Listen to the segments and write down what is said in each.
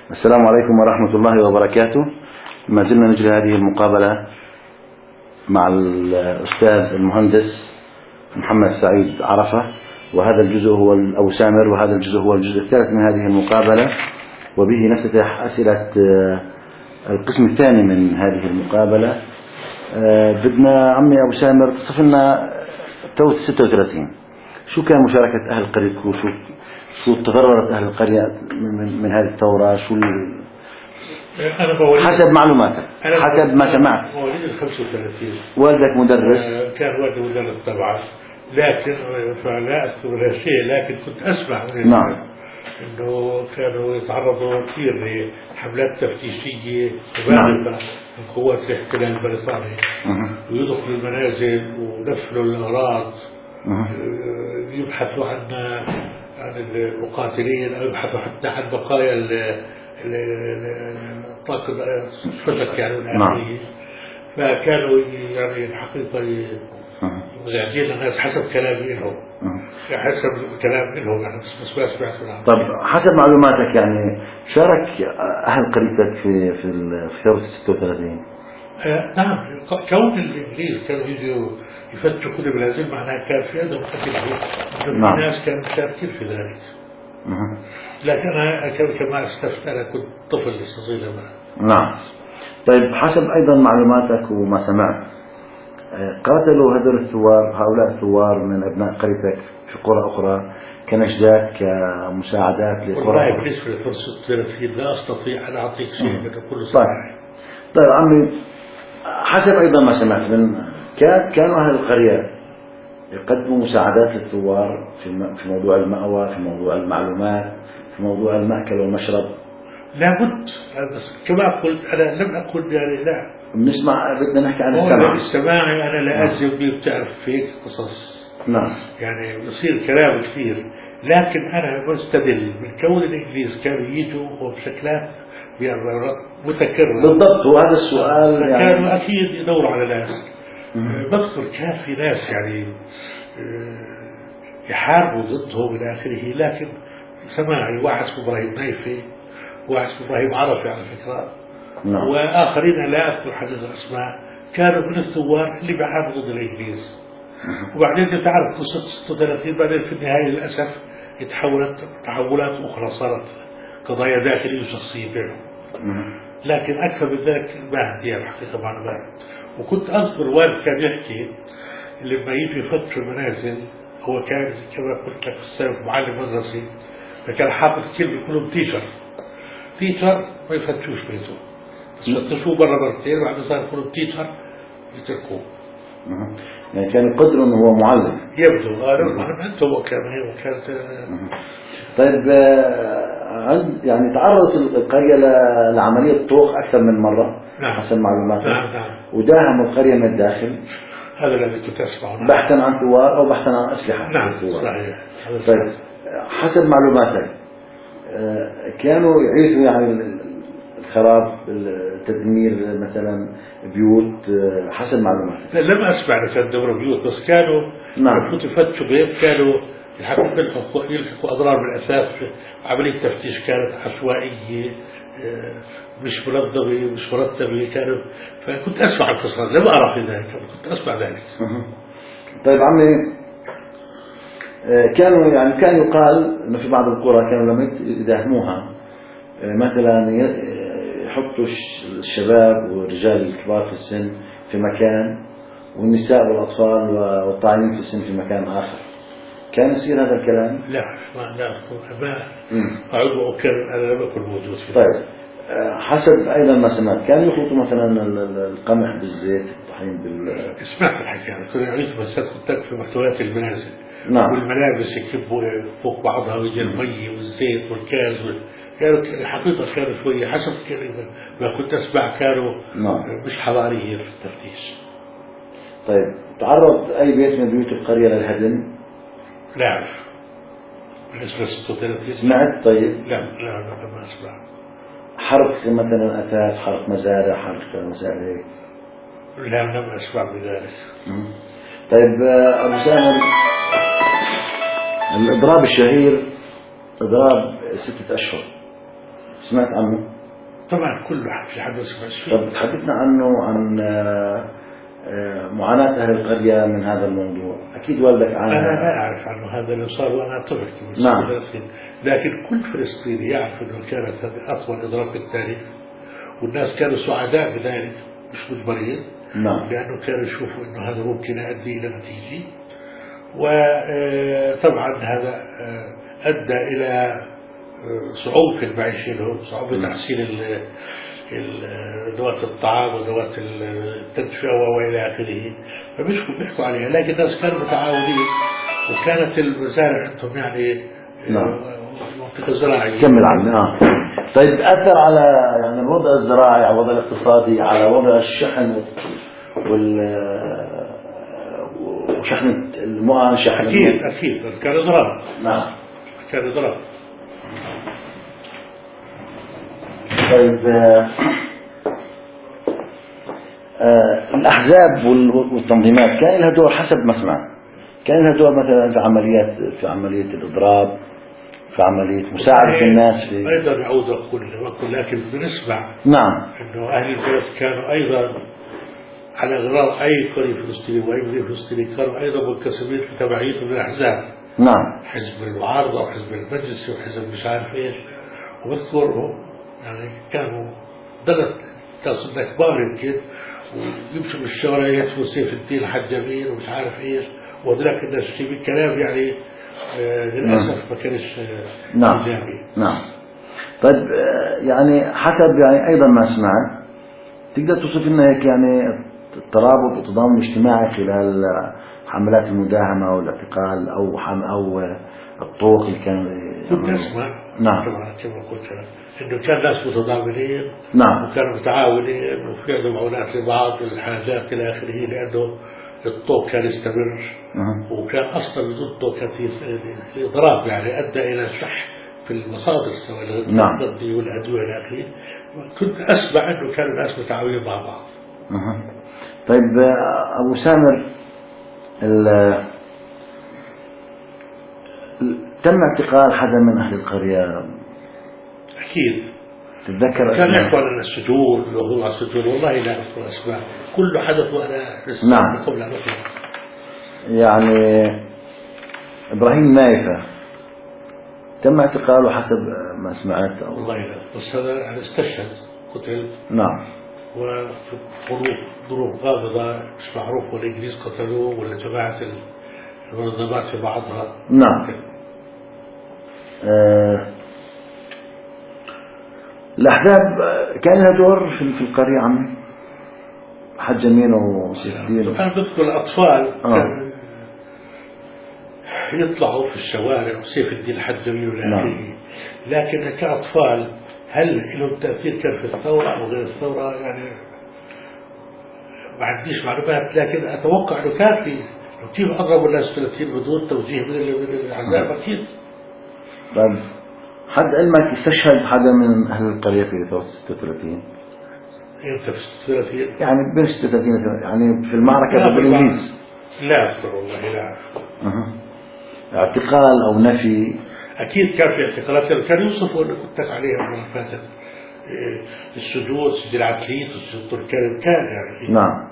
السلام عليكم ورحمة الله وبركاته. ما زلنا نجري هذه المقابلة مع الأستاذ المهندس محمد سعيد عرفة، وهذا الجزء هو أو سامر، وهذا الجزء هو الجزء الثالث من هذه المقابلة، وبه نفتتح أسئلة القسم الثاني من هذه المقابلة. بدنا عمي أبو سامر تصف لنا توت 36 شو كان مشاركة أهل قريتكم، شو تضررت أهل القرية من هذه الثورة، شو حسب معلوماتك، حسب ما سمعت. مواليد 35. والدك مدرس؟ كان والدي مدرس طبعا، لكن فلا أذكر شيء، لكن كنت أسمع نعم إنه كانوا يتعرضوا كثير لحملات تفتيشية مبالغة من قوات الاحتلال البريطاني، ويدخلوا المنازل ونفلوا الأغراض، يبحثوا عن المقاتلين، أو يبحثوا حتى عن بقايا الطاقم الفتك يعني الآخرين. فكانوا يعني الحقيقة يعطينا الناس حسب كلامي لهم، حسب كلام لهم يعني، بس ما سمعت عنهم. طب حسب معلوماتك يعني شارك أهل قريتك في ثورة 36؟ نعم، كون الإنجليز كانوا يجوا يفتشوا كل المنازل معناها كان في عندهم قتل. نعم. الناس كانوا مشاركين في ذلك. لكن أنا كما استفدت أنا كنت طفل لسه صغير. نعم. طيب حسب أيضا معلوماتك وما سمعت، قاتلوا هؤلاء الثوار من أبناء قريتك في قرى أخرى كنجدات، كمساعدات لقرى؟ والله بالنسبة لفرصة 36 لا أستطيع أن أعطيك شيء من كل صراحة. طيب عمي، حسب أيضا ما سمعت من كانوا أهل القرية يقدموا مساعدات للثوار في موضوع المأوى، في موضوع المعلومات، في موضوع المأكل والمشرب. لابد، بس كما قلت أنا لم أقل يعني لا. بنسمع، بدنا نحكي عن السمع. السماع أنا لا أجزم به، بتعرف فيك قصص. نعم. يعني بصير كلام كثير، لكن أنا بستدل من كون الإنجليز كانوا يجوا وبشكلات متكررة. بالضبط، وهذا السؤال يعني كانوا أكيد يدوروا على ناس. بذكر كان في ناس يعني يحاربوا ضدهم إلى آخره، لكن سماعي واحد اسمه إبراهيم نايفي، واحد اسمه إبراهيم عرفي على فكرة. نعم. وآخرين لا أذكر حديث الأسماء، كانوا من الثوار اللي بيحاربوا ضد الإنجليز. وبعدين تعرف قصة 36 بعدين في النهاية للأسف تحولات أخرى، صارت قضايا داخلية وشخصية بينهم. لكن أكثر من ذلك ما عندي الحقيقة معلومات. وكنت أذكر والد كان يحكي لما يجي يفتشوا المنازل، هو كان كما قلت لك السابق معلم مدرسي، فكان حاطط كلمة كلهم تيشر ما يفتشوش بيته، بس فتشوه مرة مرتين، وبعد صار كلهم تيشر يتركوه. يعني كان يقدروا انه هو معلم، يبدو انتم وكانت. طيب يعني تعرضت القرية لعملية طوخ أكثر من مرة. نعم. حسب معلوماتك. نعم. وداهموا القرية من الداخل. هذا الذي كنت أسمعه. بحثا عن ثوار أو بحثا عن أسلحة. نعم صحيح. طيب حسب معلوماتك كانوا يعيشوا يعني الخراب، التدمير مثلا بيوت، حسب معلوماتك؟ لم أسمع كان دور بيوت، بس كانوا كنت يفتشوا بيت، كانوا يلحقوا أضرار بالأساس. عملية تفتيش كانت عشوائية، مش منظمة، مش مرتبة، كانوا. فكنت أسمع القصص، لم أرى في ذلك، كنت أسمع ذلك. طيب عمي، كان يقال انه في بعض القرى كانوا لما يداهموها مثلا يحطوا الشباب والرجال الكبار في السن في مكان، والنساء والاطفال والطاعنين في السن في مكان اخر. كان يصير هذا الكلام؟ لا ما أعود وأكرر، أنا لم أكن موجود فيه. طيب حسب أيضا ما سمعت كانوا يخلطوا مثلا القمح بالزيت، الطحين سمعت الحكي، كانوا يعيشوا مسات في محتويات المنازل. نعم. والملابس يكبوا فوق بعضها، ويجي المي والزيت والكاز كانت الحقيقة كانوا شوية حسب ما كنت أسمع، كانوا مش حضاريين في التفتيش. طيب تعرض أي بيت من بيوت القرية للهدم؟ لا أعرف. بالنسبة 36 سمعت؟ طيب لا ما أسمع. حرق مثلا أثاث، حرق مزارع، حرق مسائل هيك؟ لا لم أسمع بذلك. طيب أبو سامر، الإضراب الشهير إضراب 6 أشهر سمعت عنه؟ طبعا كل واحد في حد سمع فيه. طب تحدثنا عنه، عن معاناة أهل القرية من هذا الموضوع. أكيد والدك عنه. أنا لا أعرف عنه هذا اللي صار وأنا طفل في نعم. فلسطين، لكن كل فلسطيني يعرف أنه كانت هذه أطول إضراب في التاريخ، والناس كانوا سعداء بذلك مش مجبرين. نعم. لأنه كانوا يشوفوا أنه هذا ممكن يؤدي إلى نتيجة، وطبعا هذا أدى إلى صعوبة في المعيشة لهم، صعوبة تحصيل ذوات الطعام وذوات التدفئة وإلى آخره، فمش بيحكوا عليها. لكن الناس كانوا متعاونين، وكانت المزارع عندهم يعني منطقة زراعية. كمل عنه. طيب أثر على يعني الوضع الزراعي، على الوضع الاقتصادي، على وضع الشحن وشحن المؤن، شحن أكيد كان إضراب. نعم كان إضراب. طيب الأحزاب والتنظيمات كان لها دور حسب ما سمعت، كان لها دور مثلا في عملية الإضراب، في عملية مساعدة الناس في أيضا يعود أقول لكن بنسمع نعم أنه أهل البلد كانوا أيضا على غرار أي قرية فلسطيني وأي مدينة فلسطيني كانوا أيضا منقسمين في تبعيتهم للأحزاب. نعم. حزب المعارضة وحزب المجلس وحزب مش عارف إيش، وبذكرهم يعني كانوا ضلت تصل كبار يمكن، ويمشوا بالشوارع وسيف الدين حجامين ومش عارف إيش، وذلك الناس في كلام يعني للأسف ما كانش إيجابي. نعم. طيب يعني حسب يعني أيضا ما سمعت، تقدر توصف لنا هيك يعني الترابط والتضامن الاجتماعي خلال حملات المداهمة والاعتقال أو الطوق اللي كانوا كنت أسمع. نعم. كما قلت إنه كان ناس متضامنين. نعم. وكانوا متعاونين وفعلوا معونات لبعض الحاجات إلى آخره، لأنه الطوق كان يستمر. وكان أصلا بدون طوق كان في إضراب يعني أدى إلى شح في المصادر سواء الغذائية والأدوية إلى آخره. كنت أسمع أنه كانوا الناس متعاونين مع بعض. طيب أبو سامر، تم اعتقال حدا من أهل القرية؟ أكيد. تتذكر كان يحكوا عن السجون وهو السجون، والله لا أذكر أسماء، كله حدث وأنا نعم. قبل أن أطلع. يعني إبراهيم نايفة تم اعتقاله حسب ما سمعت والله لا، بس هذا يعني استشهد قتل. نعم. وفي ظروف غامضة مش معروف، ولا الإنجليز قتلوه ولا جماعة المنظمات في بعضها. نعم. الأحزاب كان لها دور في القرية عمي؟ حج أمين وسيف الدين أنا بذكر الأطفال يطلعوا في الشوارع وسيف الدين حج أمين والآخرين، لكن كأطفال هل لهم تأثير كان في الثورة أو غير الثورة يعني ما عنديش معلومات، لكن أتوقع أنه كان في كيف أضربوا الناس 30 بدون توجيه من الأحزاب أكيد. طيب حد علمك استشهد حدا من أهل القرية في ثورة 36؟ إمتى في 36؟ يعني بين 36 يعني في المعركة ضد الإنجليز؟ لا أذكر والله لا أعرف. اعتقال أو نفي؟ أكيد كان في اعتقالات، كانوا يوصفوا أنه كنت عليها المرة فاتت السجون، سجل عتليت والسجون كان يعني. نعم.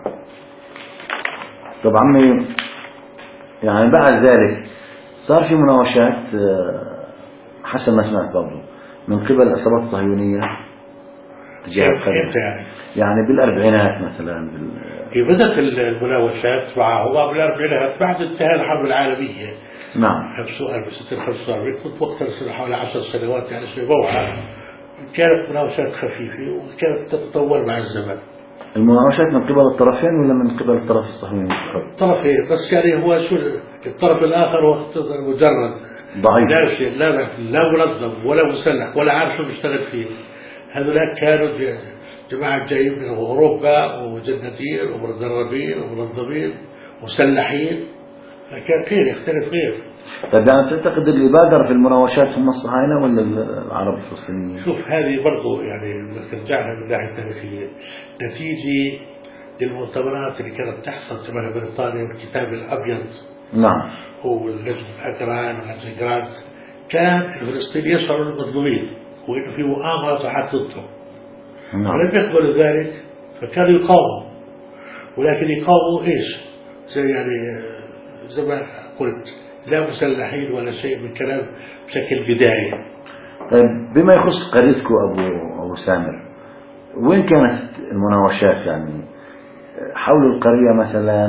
طب عمي يعني بعد ذلك صار في مناوشات حسب ما سمعت برضه من قبل العصابات الصهيونية تجاه القرية، يعني بالأربعينات مثلا بدأت المناوشات معه بالأربعينات بعد انتهاء الحرب العالمية. نعم. 1945 كنت وقتها حوالي 10 سنوات يعني شيء بوعة. كانت مناوشات خفيفة وكانت تتطور مع الزمن. المناوشات من قبل الطرفين ولا من قبل الطرف الصهيوني؟ الطرفين، بس يعني هو شو الطرف الآخر هو مجرد ضعيف، لا شيء، لا منظم ولا مسلح ولا عارف شو بيشتغل فيه. هذولا كانوا جماعة جايين من أوروبا ومجندين ومدربين ومنظمين مسلحين، كان غير يختلف غير. طيب يعني تعتقد اللي بادر في المناوشات هم الصهاينة ولا العرب الفلسطينيين؟ شوف هذه برضو يعني نرجعها من الناحية التاريخية نتيجة للمؤتمرات اللي كانت تحصل تبع بريطانيا والكتاب الأبيض. نعم. هو اللجنة أجران ولجنة جرانت، كان الفلسطينيين يشعروا المظلومين. وإنه في مؤامرة راح ضدهم. نعم. ولم يقبلوا ذلك فكانوا يقاوموا، ولكن يقاوموا إيش؟ زي ما قلت لا مسلحين ولا شيء من كلام بشكل بدائي. طيب بما يخص قريتكم أبو سامر، وين كانت المناوشات يعني حول القرية مثلا،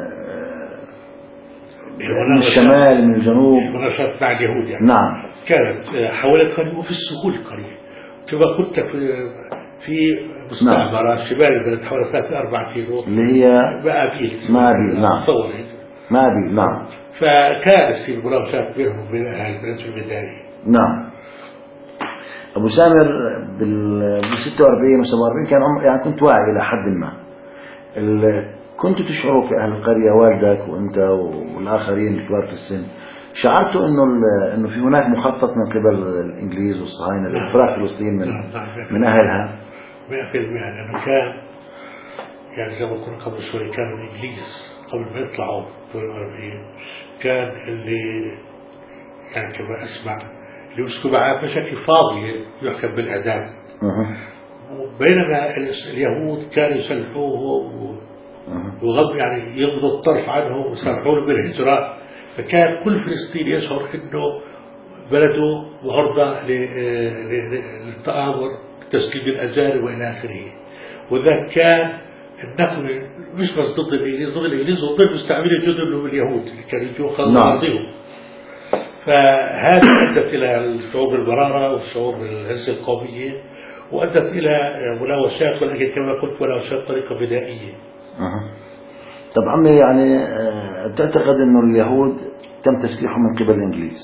من الشمال من الجنوب؟ المناوشات مع اليهود يعني. نعم. كانت حول القرية وفي السهول القرية، كما كنت في مستعمرة شمال البلد حوالي 3-4 كيلو اللي هي مآبيل. نعم. تصور مآبيل. نعم. فكانت في مناوشات بينهم وبين أهل البلد في البداية. نعم. أبو سامر بال 46 و 47 كان يعني كنت واعي إلى حد ما. كنت تشعروا في أهل القرية، والدك وأنت والآخرين الكبار في السن، شعرتوا إنه في هناك مخطط من قبل الإنجليز والصهاينة لإفراغ فلسطين من أهلها؟ 100%. لأنه كان يعني زي ما قلنا قبل شوي، كانوا الإنجليز قبل ما يطلعوا في 48 كان اللي يعني كما أسمع اللي يمسكوا معاه بشكل فاضي يحكم بالإعدام. بينما اليهود كانوا يسلحوه يعني يغضوا الطرف عنه ويسلحوه بالهجرة. فكان كل فلسطيني يشعر انه بلده معرضة للتآمر، تسليم الأجانب وإلى آخره. وذا كان النقل مش بس ضد الإنجليز وضد مستعمرين جزء من اليهود اللي كانوا يجوا خلوا أرضهم. فهذا أدت إلى الشعور بالمرارة والشعور بالعزة القومية، وأدت إلى مناوشات، ولكن كما قلت مناوشات طريقة بدائية. طب عمي يعني تعتقد أنه اليهود تم تسليحهم من قبل الإنجليز؟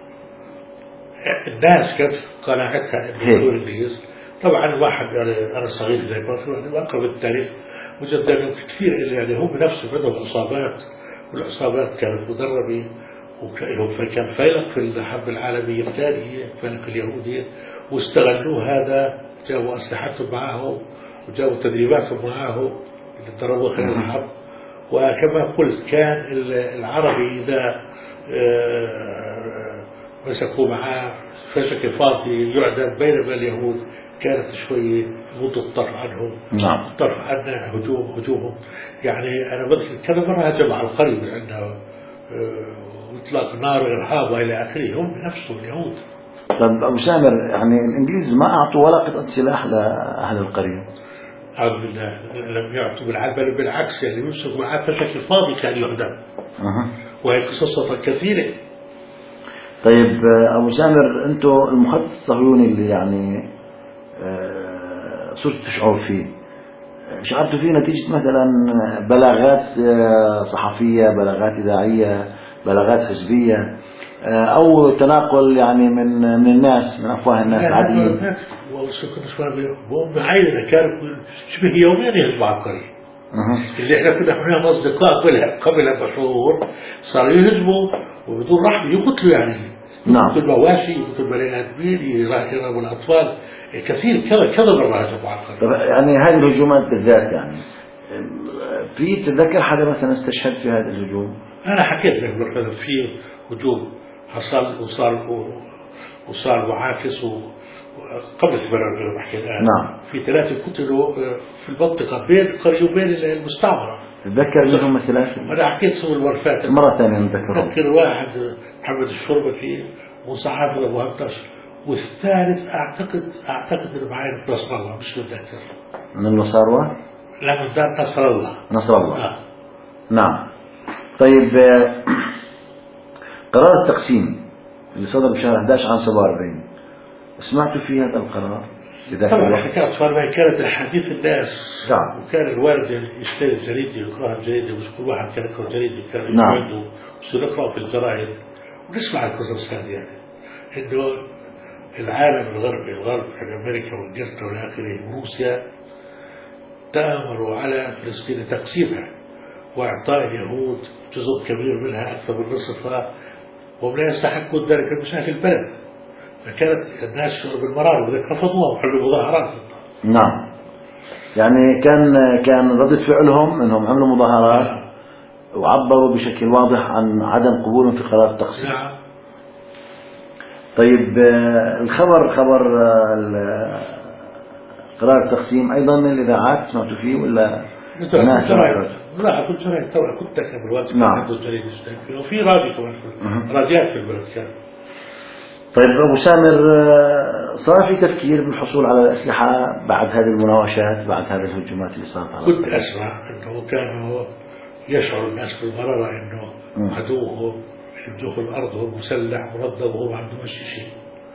الناس كانت قناعتها أنه الإنجليز. طبعا الواحد يعني أنا صغير زي ما أقرأ التاريخ وجد أنه كثير يعني هم نفسهم عندهم إصابات، والإصابات كانت مدربة، فكان فيلق في الحرب العالمية الثانية، فيلق اليهودية، واستغلوا هذا، جابوا أسلحتهم معهم وجابوا تدريباتهم معهم اللي ضربوا خلال الحرب. وكما قلت كان العربي إذا مسكوا معاه فشك فاضي يعدم، بينما اليهود كانت شوية غض الطرف عنهم. نعم. الطرف عنا هجومهم. يعني أنا بذكر كذا مرة هجم على القرية من عندنا واطلاق نار إرهاب وإلى آخره، هم نفسهم اليهود. طب أبو سامر يعني الإنجليز ما أعطوا ولا قطعة سلاح لأهل القرية؟ أعوذ بالله، لم يعطوا بل بالعكس، يعني يمسك معاه بشكل فاضي كان يعدم. وهي قصصها كثيرة. طيب أبو سامر، أنتوا المخطط الصهيوني اللي يعني صرت تشعر فيه، شعرتوا فيه نتيجة مثلا بلاغات صحفية، بلاغات إذاعية، بلاغات حزبية، أو تناقل يعني من الناس، من أفواه الناس العاديين؟ معاينة كانوا شبه يوميا يهجموا على القرية. اللي احنا كنا هناك أصدقاء قبل بشهور صاروا يهجموا وبدون رحمة يقتلوا، يعني يقتلوا المواشي، يقتلوا بني آدمين، يراقبوا الأطفال، كثير كذا مرة هجموا على القرية. يعني هذه الهجومات بالذات يعني في تتذكر حدا مثلا استشهد في هذا الهجوم؟ أنا حكيت لك مثلا في هجوم حصل وصار معاكس قبل البلد بحكي الآن. نعم. في 3 قتلوا في المنطقة بين القرية وبين المستعمرة. تذكر منهم مثلا؟ أنا حكيت اسم المرفات مرة ثانية نذكرهم. تذكر واحد محمد الشربكي، وصحافي أبو هندش، والثالث أعتقد إنه معين في نصر الله، مش متذكر. من النصارى؟ لا، من دار نصر الله. نصر الله. نعم. طيب قرار التقسيم اللي صدر بشهر 11 عام 47، سمعتوا في هذا القرار؟ طبعا حكاية صار كانت الحديث الناس. نعم. وكان الوالد يشتري الجريدة يقرأها الجريدة، مش كل واحد كان يقرأ الجريدة، كان عنده نقرأ في الجرائد ونسمع القصص هذه، يعني إنه العالم الغرب يعني أمريكا وإنجلترا والى آخره وروسيا تآمروا على فلسطين تقسيمها وإعطاء اليهود جزء كبير منها، أكثر من نصفها، وهم لا يستحقون ذلك المشاكل البلد. فكانت الناس شعور بالمرار وذلك رفضوها وحلوا مظاهرات. نعم. يعني كان ردة فعلهم أنهم عملوا مظاهرات وعبروا بشكل واضح عن عدم قبولهم في قرار التقسيم. نعم. طيب الخبر خبر قرار التقسيم أيضا من الإذاعات سمعتوا فيه ولا؟ لا كنت شريت طبعا كنت أكتب الوقت نعم. عنده الجريدة وفي راديو كمان راديات في البلد كان. طيب أبو سامر، صار في تفكير بالحصول على الأسلحة بعد هذه المناوشات، بعد هذه الهجومات اللي صارت على كنت أسمع أنه كانوا يشعر الناس بالمرارة أنه عدوهم يدخل أرضهم مسلح منظم وهو ما عنده شيء.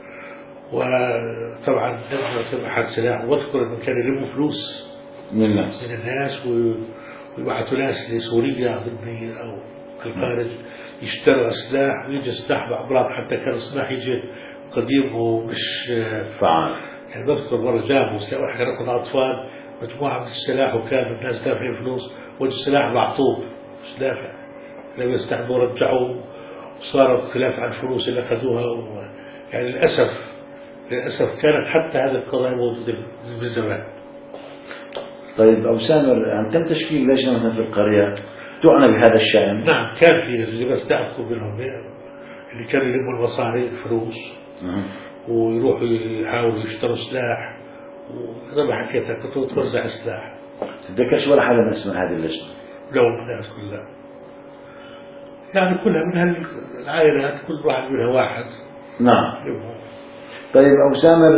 وطبعا لما أحد سلاح، واذكر أنه كان يلموا فلوس من الناس ويبعثوا ناس لسوريا أو الخارج يشتروا سلاح، ويجي سلاح بأمراض، حتى كان السلاح يجي قديم ومش فعال. يعني بذكر مرة جابوا سلاح كانوا أطفال مجموعة من السلاح، وكانوا الناس دافعين فلوس، وجه السلاح معطوب مش دافع، لما يستحموا رجعوه، وصار خلاف عن الفلوس اللي أخذوها يعني للأسف كانت حتى هذه القضايا موجودة بالزمان. طيب أبو سامر، يعني تم تشكيل لجنة مثلا في القرية تعنى بهذا الشأن؟ نعم كان في اللي بس تأخذ منهم اللي كانوا يلموا المصاري الفلوس ويروحوا يحاولوا يشتروا سلاح، وزي ما حكيتها كنت توزع سلاح. تتذكرش ولا حدا من اسم هذه اللجنة؟ لا والله كلها، يعني كلها من العائلات، كل واحد منها واحد. نعم. طيب أبو سامر،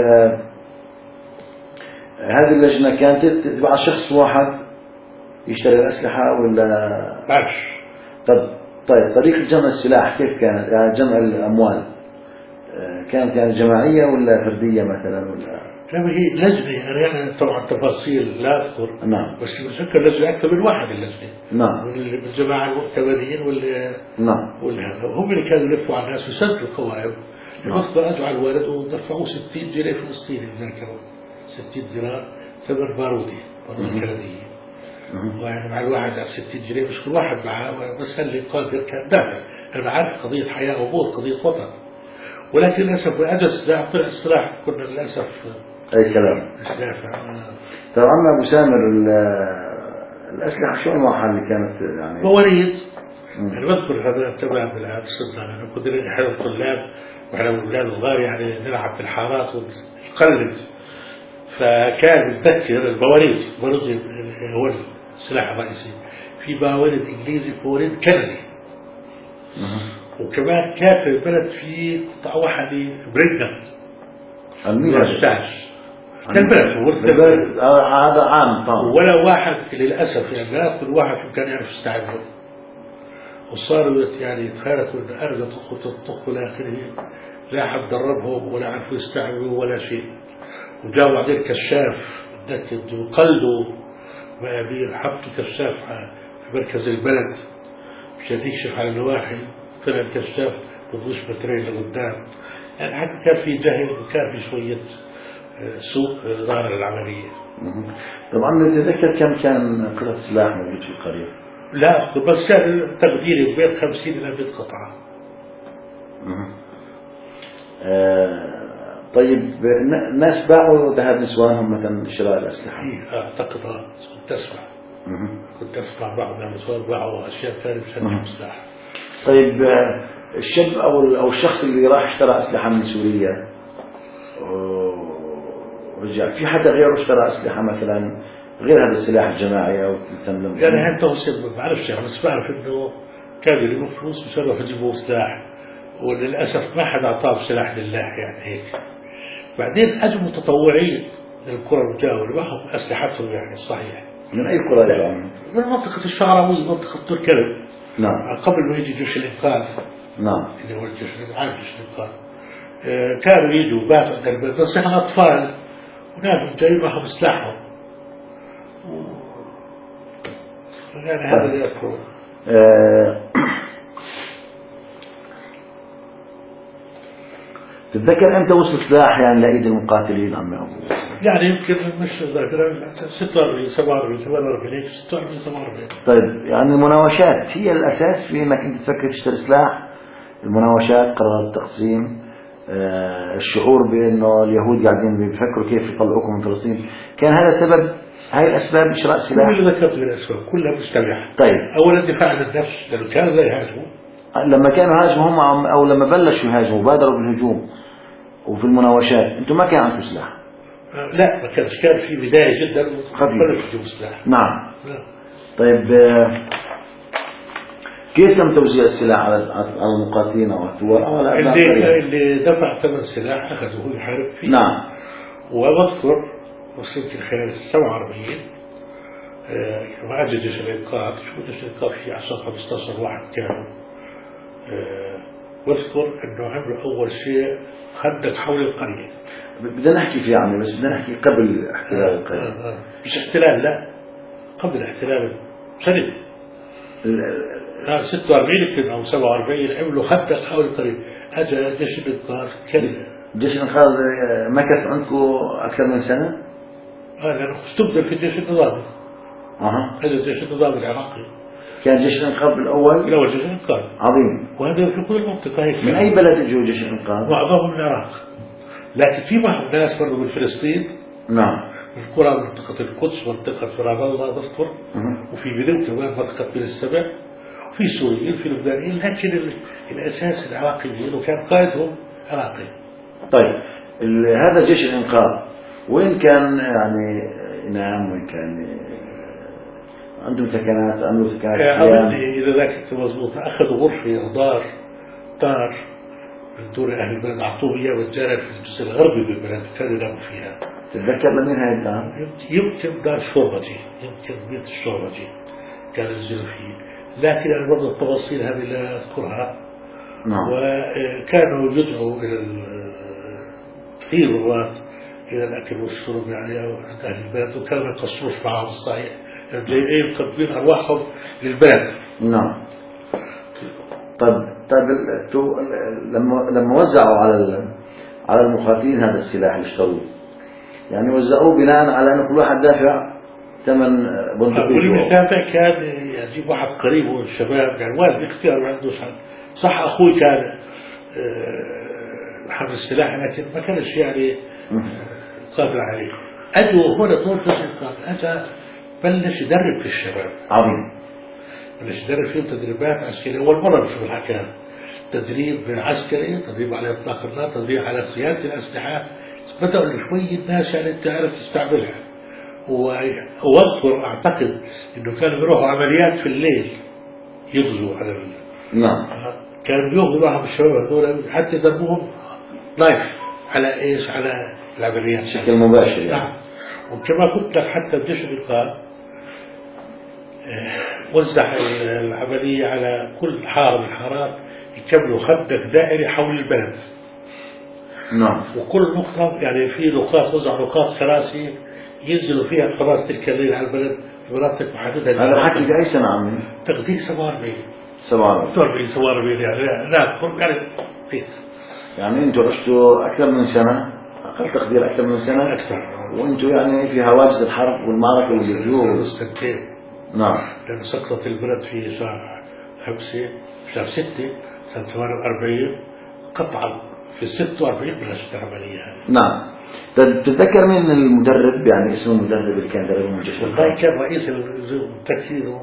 هذه اللجنة كانت تبع شخص واحد يشتري الأسلحة ولا؟ بعرفش. طيب طريقة جمع السلاح كيف كانت؟ يعني جمع الأموال كانت يعني جماعية ولا فردية مثلا ولا؟ هي لجنة، يعني طبعا تفاصيل لا أذكر. نعم. بس بتذكر لجنة أكثر من واحد اللجنة. نعم. والجماعة المؤتمرين نعم. هم اللي كانوا يلفوا على الناس ويسدوا القوائم. بذكر أجوا على الوالد ودفعوه 60 جنيه فلسطيني من الكلام، 60 دينار ثمن بارودي كندية. ويعني مع الواحد على 60 جنيه مش كل واحد معاه، بس اللي قادر كان دافع. أنا عارف قضية حياة وموت، قضية وطن، ولكن للأسف أجى السلاح، طلع السلاح كنا للأسف أي كلام. مش دافع. طبعا أبو سامر، الأسلحة شو أنواعها اللي كانت يعني؟ مواريد. يعني بذكر هذا تبع بالعاد صرنا أنا كنت نحن الطلاب وإحنا أولاد صغار يعني نلعب في الحارات ونقلد، فكان نتذكر البواريد. البواريد هو السلاح الرئيسي، في بواريد إنجليزي وبواريد كندي. وكمان كان في البلد في قطعة واحدة بريدنا الرشاش، كان بلد هذا عام طبعا، ولا واحد للأسف يعني لا كل واحد كان يعرف يستعمله، وصاروا يعني يتخاركوا إن أرجع تطخ إلى آخره، لا حد دربهم ولا عرفوا يستعملوا ولا شيء. وجاءوا بعدين كشاف يقلدوا مقابيل، حطوا كشاف في مركز البلد مشان يكشف على النواحي، طلع الكشاف بضوش مترين لقدام. يعني حتى كان في جهل وكان في شوية سوق ظاهر العملية. طبعا نتذكر كم كان قطعة سلاح موجود في القرية؟ لا بس كان تقديري بين 50 إلى 100 قطعة. طيب الناس باعوا ذهب نسوانهم مثلا لشراء الأسلحة؟ أعتقد كنت أسمع بعض النسوان باعوا أشياء ثانية مشان سلاح. طيب الشاب أو الشخص اللي راح اشترى أسلحة من سوريا ورجع، في حدا غيره اشترى أسلحة مثلا غير هذا السلاح الجماعي أو تملم؟ يعني أنت ما بعرفش، بس بعرف إنه كانوا يجيبوا فلوس مشان يجيبوا سلاح، وللأسف ما حدا أعطاه سلاح لله يعني هيك. بعدين أجوا متطوعين من القرى المجاورة معهم أسلحتهم يعني الصحيح. من أي قرى يعني؟ من منطقة الشعراوية، منطقة تركلب. نعم. قبل ما يجي جيش الإنقاذ. نعم. اللي هو الجيش عارف جيش الإنقاذ. كانوا يجوا باتوا عند البلد، بس إحنا أطفال وناس جايين معهم سلاحهم. يعني هذا اللي أذكره. تتذكر أنت وصل سلاح يعني لأيدي المقاتلين عم أبو؟ يعني يمكن مش ذاكرة 46 47 48 46 47. طيب يعني المناوشات هي الأساس في أنك أنت تفكر تشتري سلاح؟ المناوشات، قرار التقسيم، الشعور بأنه اليهود قاعدين بيفكروا كيف يطلعوكم من فلسطين، كان هذا سبب؟ هاي الأسباب لشراء السلاح؟ كل اللي ذكرت من الأسباب كلها مجتمعة. طيب أولا الدفاع عن النفس، لأنه كان لا يهاجموا. لما كانوا هاجموا هم أو لما بلشوا يهاجموا بادروا بالهجوم وفي المناوشات، أنتم ما كان عندكم سلاح؟ لا ما كانش، كان في بداية جدا بلش يجيبوا سلاح. نعم. لا. طيب كيف تم توزيع السلاح على المقاتلين أو الثوار أو على أبناء القرية؟ اللي دفع ثمن السلاح أخذه يحارب فيه. نعم. وأذكر وصلت خلال 47 وأجى جيش الإنقاذ، شو جيش الإنقاذ في عشان 15 واحد كانوا. واذكر أنه عملوا أول شيء خندق حول القرية. بدنا نحكي فيه عمي، بس بدنا نحكي قبل احتلال القرية. مش احتلال، لا قبل الاحتلال سنة 46 أو 47 عملوا خندق حول القرية. أجى جيش الإنقاذ جيش الإنقاذ مكث عندكم أكثر من سنة؟ لأنه استبدل في الجيش النظامي. هذا الجيش النظامي العراقي. كان جيش الإنقاذ بالأول جيش الإنقاذ عظيم. وهذا في كل المنطقة هيك. من أي بلد اجوا جيش الإنقاذ؟ معظمهم من العراق، لكن في بعض الناس برضه من فلسطين. نعم. من قرى منطقة القدس، منطقة فرعون الله بذكر، وفي بيروت كمان منطقة بير السبع، وفي سوريين، في لبنانيين، لكن الأساس العراقيين وكان قائدهم عراقي. طيب هذا جيش الإنقاذ وين كان يعني نعم، وين كان عندهم سكنات، عندهم سكنات؟ إذا ذاك أنت مضبوط، أخذوا غرفة أو دار من دور أهل البلد، أعطوه إياه والجارة في الجزء الغربي بالبلد كانوا يناموا فيها. تتذكر لمين هاي الدار؟ يمكن دار شوربجي، يمكن بيت الشوربجي كانوا ينزلوا فيه، لكن أنا برضه التفاصيل هذه لا أذكرها. نعم. وكانوا يدعوا إلى كثير مرات إلى الأكل والشرب يعني عند أهل البلد، وكانوا ما يقصروش معهم الصحيح، جايين مقدمين أرواحهم للبلد. نعم. طيب لما وزعوا على المقاتلين هذا السلاح اللي اشتروه، يعني وزعوه بناء على أن كل واحد دافع ثمن بندقية. واللي مش دافع كان يجيب واحد قريب من الشباب، يعني والد اختيار ما عندوش حد. صح أخوي كان حامل السلاح، لكن ما كانش يعني قادر عليه. أجوا هنا طول أجا بلش يدرب في الشباب. عظيم. بلش يدرب فيهم تدريبات عسكرية. أول مرة بشوف الحكاية، تدريب عسكري، تدريب على إطلاق النار، تدريب على صيانة الأسلحة. بدأوا شوية ناس يعني تعرف تستعملها. وأذكر أعتقد إنه كانوا يروحوا عمليات في الليل يغزوا على نعم. كانوا بياخذوا معهم الشباب هذول حتى يدربوهم لايف على إيش؟ على العمليات بشكل مباشر يعني. نعم. وكما قلت لك حتى الجيش الإنقاذ وزع العملية على كل حارة من الحارات، يكملوا خندق دائري حول البلد. نعم. وكل نقطة يعني في نقاط، وزع نقاط كراسي ينزلوا فيها الحراس تلك الليل على البلد في مناطق محددة. هذا حكي في أي سنة عمي؟ تقدير 47 يعني لا يعني فيه. يعني أنتوا عشتوا أكثر من سنة، أقل تقدير أكثر من سنة أكثر، وأنتوا يعني في هواجس الحرب والمعركة والجيوب. سنتين. نعم. لأن سقطت البلد في شهر 5 شهر 6 سنة 48 قطعا في 46 بلشت العملية هذه. نعم. تتذكر مين المدرب، يعني اسم المدرب اللي كان دربهم الجيش؟ والله كان رئيس التكتير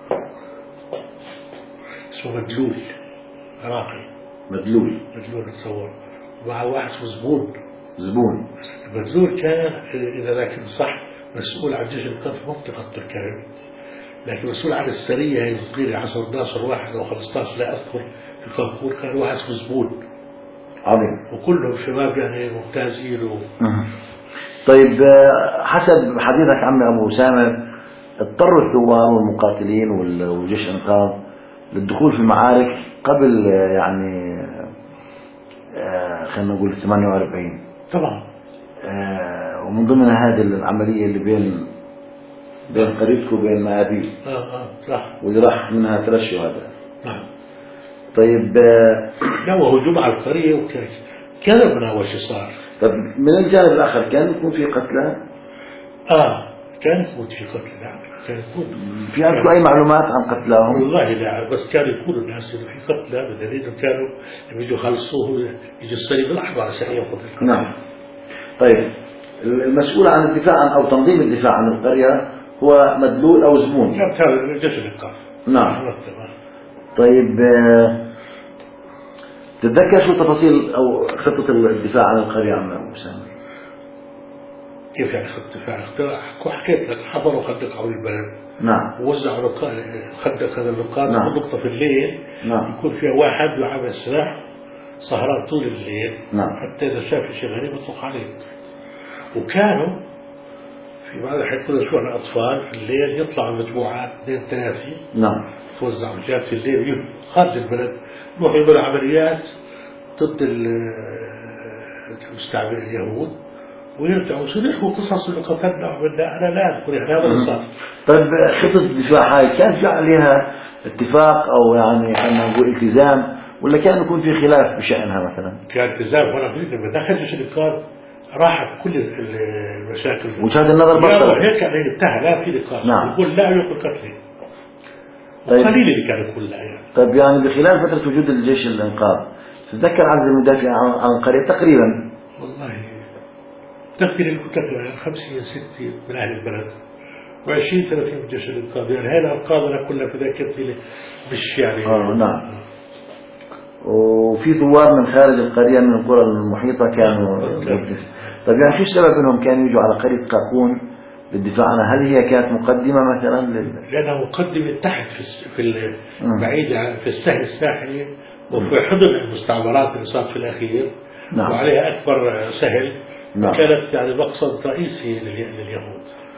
اسمه مدلول، عراقي. مدلول تصور، مع واحد اسمه زبون. مدلول كان إذا لكن صح مسؤول عن جيش الإنقاذ في منطقة الكرم، لكن مسؤول عن السرية هي الصغيرة 11 واحد أو 15 لا أذكر في كونفور، كان واحد اسمه زبون. عظيم. وكلهم شباب يعني ممتازين طيب حسب حديثك عمي أبو أسامة، اضطر الثوار والمقاتلين وجيش الإنقاذ للدخول في المعارك قبل يعني خلينا نقول 48 طبعا. ومن ضمن هذه العملية اللي بين قريتكم وبين مآبيل. صح. واللي راح منها 3 شهداء. نعم. طيب لا وهجوم على القرية وكذا مناوشة صار. طب من الجانب الآخر كان يكون في قتلى؟ كان يكون في قتلى. نعم كان يكون. في عندكم أي معلومات عن قتلاهم؟ والله لا، بس كان يقول الناس إنه في قتلى، بدليل إنه كانوا يجوا يخلصوه يجي الصليب الأحمر عشان يأخذ القتلى. نعم. طيب المسؤول عن الدفاع أو تنظيم الدفاع عن القرية هو مدلول أو زبون؟ كان جيش الإنقاذ. نعم. طيب تتذكر شو تفاصيل أو خطة الدفاع عن القرية عم أبو سامر؟ كيف يعني خط دفاع؟ حكيت لك حضروا خندق حول البلد. نعم. ووزعوا خندق هذا النقاط. نعم. نقطة في الليل. نعم. يكون فيها واحد يعمل سلاح سهران طول الليل. نعم. حتى إذا شاف شيء غريب يطلق عليه. وكانوا في بعض الحين كنا شو الأطفال في الليل يطلعوا مجموعات 2 3. نعم. توزعوا جات في الليل خارج البلد يروحوا يعملوا عمليات ضد المستعمر اليهود ويرجعوا يحكوا قصص اللي قتلنا وعملنا. أنا لا أذكر يعني هذا اللي صار. طيب خطة الدفاع هاي كان في عليها اتفاق أو يعني خلينا نقول التزام ولا كان يكون في خلاف بشأنها مثلا؟ كان التزام وأنا أقول لك ما دخلش الإنقاذ راحت كل المشاكل. وجهة النظر بطل. هيك يعني انتهى لا في نقاش. نعم. يقول لا يقول قتلي. طيب. قليل اللي كان يقول لا يعني. طيب يعني بخلال فترة وجود الجيش الإنقاذ تتذكر عدد المدافع عن القرية تقريبا؟ والله تقريبا كنت 50 60 من أهل البلد و20 30 من جيش الإنقاذ. يعني هاي الأرقام أنا كلها في ذاكرتي مش يعني. نعم. وفي ثوار من خارج القرية من القرى المحيطة كانوا. طيب يعني شو السبب انهم كانوا يجوا على قرية قاقون للدفاع عنها؟ هل هي كانت مقدمة مثلا لأنها مقدمة تحت في بعيدة في السهل الساحلي وفي حضن المستعمرات اللي صارت في الأخير. نعم. وعليها أكبر سهل. نعم. كانت يعني مقصد رئيسي لليهود.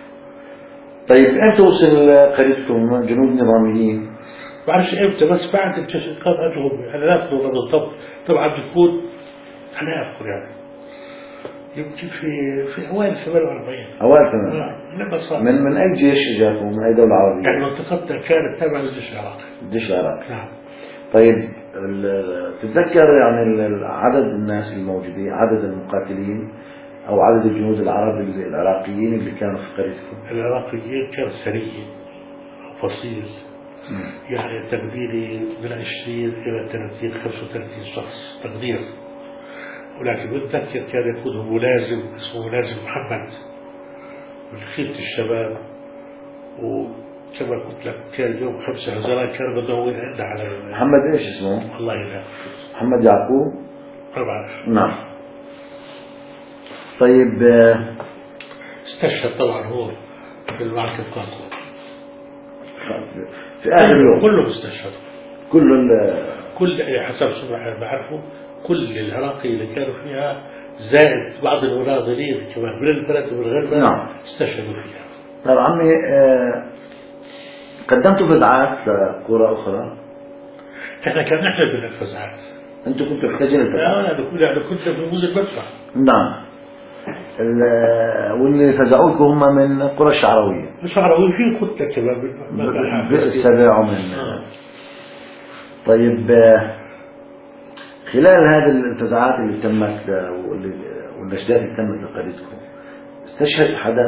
طيب أنت وصل قريتكم جنود نظاميين؟ بعرفش امتى بس بعد الجيش الإنقاذ أجهم. أنا لا أذكر بالضبط طبعا بتكون أنا أذكر يعني يمكن في أوائل 48. أوائل 48. لما صار. من أي جيش اجاكم؟ من أي دولة عربية؟ يعني منطقتنا كانت تابعة للجيش العراقي. الجيش العراقي. نعم. طيب تتذكر يعني عدد الناس الموجودين عدد المقاتلين أو عدد الجنود العرب العراقيين اللي كانوا في قريتكم؟ العراقيين كانوا سريين فصيل. يعني تقديري من 20 إلى 30 35 شخص تقدير. ولكن بتذكر كان يقوده ملازم اسمه ملازم محمد من خيرة الشباب. وكما قلت لك كان يوم 5 هزارات كان بدور عندنا على محمد ايش اسمه؟ والله لا محمد يعقوب. ما بعرف. نعم. طيب استشهد طبعا هو في المعركة قاقون في آخر يوم كله استشهدوا. كل حسب ما بعرفه كل العراقي اللي كانوا فيها زائد بعض المناضلين كمان من البلد ومن غير البلد. نعم. استشهدوا فيها. طيب عمي قدمتوا فزعات لقرى أخرى؟ احنا كان نحن بالفزعات. أنتوا كنتوا محتاجين الفزعات؟ أنا كنت في موز المدفع. نعم. واللي فزعوكم هم من القرى الشعراوية. الشعراوية في كتلة كمان بالسبع ومن. طيب خلال هذه الفزعات اللي تمت والنشدات اللي تمت لقريتكم استشهد حدا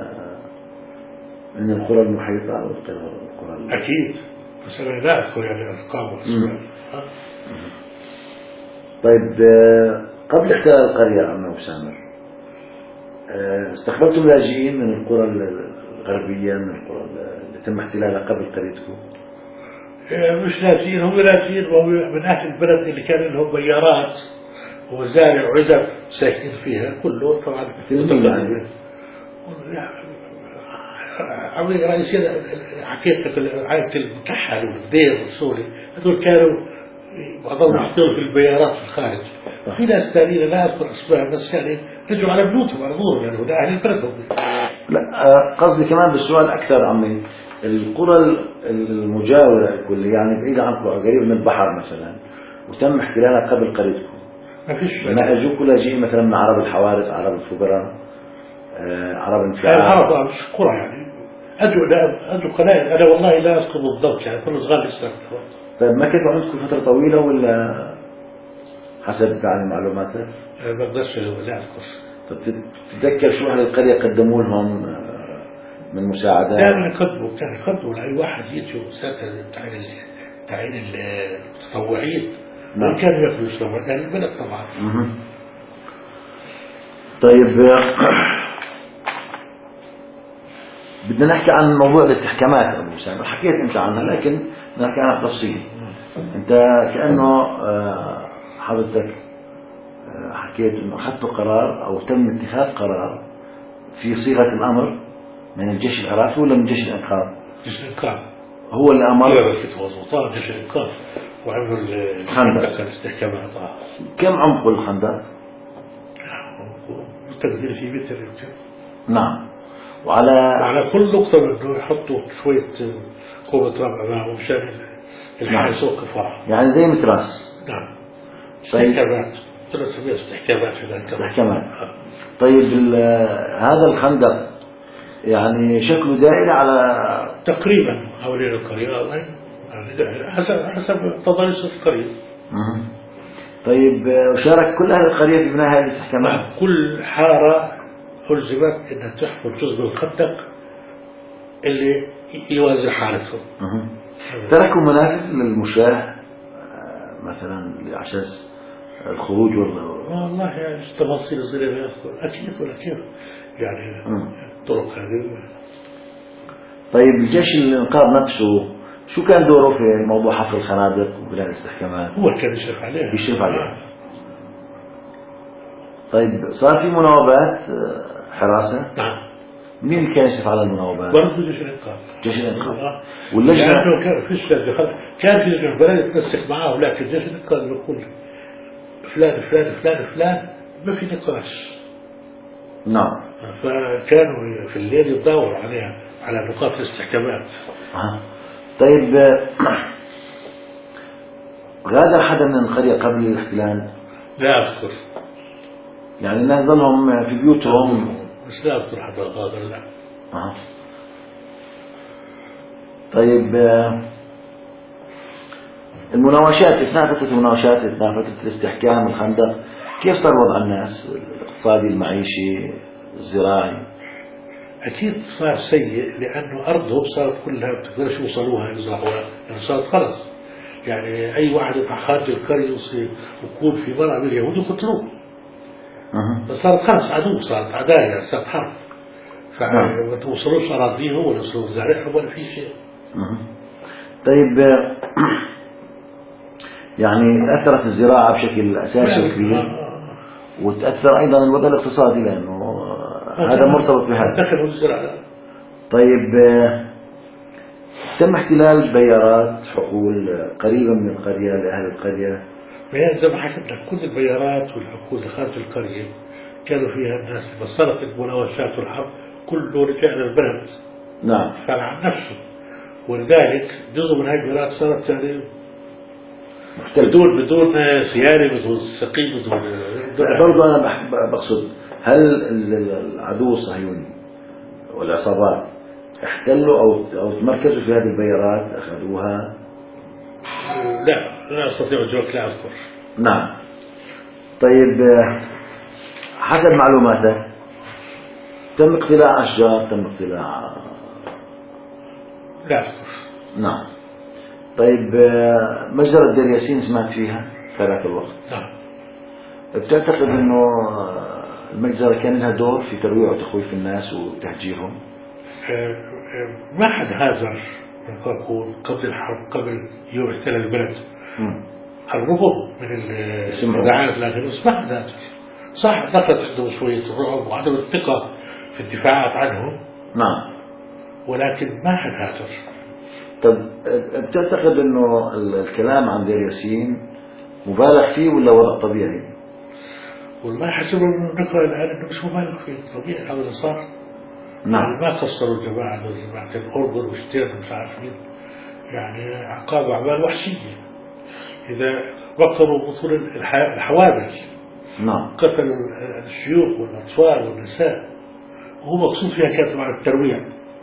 من القرى المحيطة أو القرى؟ أكيد بس أنا لا أذكر يعني أرقام وأسماء. طيب قبل احتلال القرية عم أبو سامر استقبلتم لاجئين من القرى الغربية من القرى اللي تم احتلالها قبل قريتكم؟ مش لاجئين هم لاجئين من أهل البلد اللي كان لهم بيارات ومزارع وعزب ساكنين فيها كله طبعا. عمي رئيسين حقيقة عائلة المكحل والدير والسوري هذول كانوا بعضهم يحتلوا في البيارات في الخارج. في ناس ثانيين لا أذكر أسماء بس يعني رجعوا على بيوتهم على دورهم يعني وده أهل البلد. لا قصدي كمان بالسؤال أكثر عمي القرى المجاورة كلها يعني بعيدة عنكم قريب من البحر مثلا وتم احتلالها قبل قريتكم. ما فيش. ما أجوكم لاجئين مثلا من عرب الحوارث عرب الفقراء عرب الانفعال. العرب مش قرى يعني أجوا قلائل. أنا والله لا أذكر بالضبط يعني كل صغار لسه. طيب ما كنتوا عندكم فترة طويلة ولا حسب يعني معلوماتك؟ ما أقدرش لا أذكر. طب تتذكر شو أهل القرية قدموا لهم من مساعدات؟ كانوا يقدموا لأي واحد يجي وساتر تعيين المتطوعين. نعم. كانوا يأكلوا يشربوا لأن البلد طبعا. طيب بدنا نحكي عن موضوع الاستحكامات أبو سامر. حكيت أنت عنها لكن نحكي عنها بتفصيل. أنت كأنه حضرتك حكيت إنه أخذتوا قرار أو تم اتخاذ قرار في صيغة الأمر من الجيش العراقي ولا من جيش الإنقاذ؟ جيش الإنقاذ هو اللي أمر. غير الفتوى وزوطان جيش الإنقاذ وعملوا خندق. الاستحكامات. كم عمق الخندق؟ تقدير في متر يمكن. نعم. وعلى كل نقطة منه يحطوا شوية قوة رمع معه مشان الحارس يوقف وراء. يعني زي متراس. نعم. طيب. استحكامات. ترى استحكامات في ذلك. استحكامات. طيب هذا الخندق يعني شكله دائري على تقريبا حوالين القرية يعني حسب تضاريس القرية. طيب وشارك كل أهل القرية في بناء هذه الاستحكامات؟ كل حارة ألزمت أنها تحفر جزء من الخندق اللي يوازي حالتهم. تركوا منافذ للمشاة مثلا عشان الخروج والله يعني تفاصيل صغيرة ما يذكر أكيد ولا كيف يعني طرق هذه. طيب الجيش الإنقاذ نفسه شو كان دوره في موضوع حفر الخنادق وبناء الاستحكامات؟ هو كان يشرف عليها. يشرف عليها. طيب صار في مناوبات حراسة؟ نعم. مين اللي كان يشرف على المناوبات؟ برضه جيش الإنقاذ. جيش الإنقاذ. واللجنة كان في لجنة بلد يتمسك معاه ولكن جيش الإنقاذ يقول فلان فلان فلان فلان ما في نقاش. نعم. فكانوا في الليل يدوروا عليها على نقاط الاستحكامات. طيب غادر حدا من القرية قبل الاحتلال؟ لا أذكر. يعني الناس ظلهم في بيوتهم؟ بس لا أذكر حدا غادر لا. طيب المناوشات أثناء فترة المناوشات أثناء فترة الاستحكام الخندق كيف صار وضع الناس الاقتصادي المعيشي الزراعي؟ أكيد صار سيء لأنه أرضهم صارت كلها ما بتقدرش يوصلوها يزرعوها يعني صارت خلص يعني أي واحد يطلع خارج القرية ويكون في مرأة من اليهود يقتلوه. فصارت خلص عدو صارت عدايا صارت حرب فما توصلوش أراضيهم ولا يوصلوا زرعهم ولا في شيء. طيب يعني أثرت الزراعة بشكل أساسي وكبير وتأثر أيضا الوضع الاقتصادي لأنه هذا مرتبط بهذا. دخلوا الزراعة. طيب تم احتلال بيارات حقول قريبة من القرية لأهل القرية؟ زي ما حكيت لك كل البيارات والحقول اللي خارج القرية كانوا فيها الناس بس صارت المناوشات والحرب كله رجع للبلد. نعم. فعل عن نفسه ولذلك جزء من هذه البيارات صارت يعني بدون سيارة بدون سقيم بدون. برضو أنا بقصد هل العدو الصهيوني والعصابات احتلوا أو تمركزوا في هذه البيارات أخذوها؟ لا أستطيع الجواب لا أذكر. نعم. طيب حسب معلوماتك تم اقتلاع أشجار تم اقتلاع لا أذكر. نعم. طيب مجزرة دير ياسين سمعت فيها في ذاك الوقت؟ نعم. بتعتقد أنه المجزرة كان لها دور في ترويع وتخويف الناس وتهجيرهم؟ ما حد هاجر قبل الحرب قبل يوم احتلال البلد. الرغم من الدعايات لكن ما حد هاجر. صح دخلت عندهم شوية الرعب وعدم الثقة في الدفاعات عنهم. نعم. ولكن ما حد هاجر. طب بتعتقد أنه الكلام عن دير ياسين مبالغ فيه ولا وضع طبيعي؟ والله حسب نقرأ الآن أنه مش مبالغ فيه طبيعي هذا اللي صار. نعم. يعني ما قصروا الجماعة جماعة الأردن وشتير مش عارف مين يعني عقاب أعمال وحشية إذا بقروا بطول الحوادث. نعم. قتلوا الشيوخ والأطفال والنساء وهو مقصود فيها كانت مع الترويع.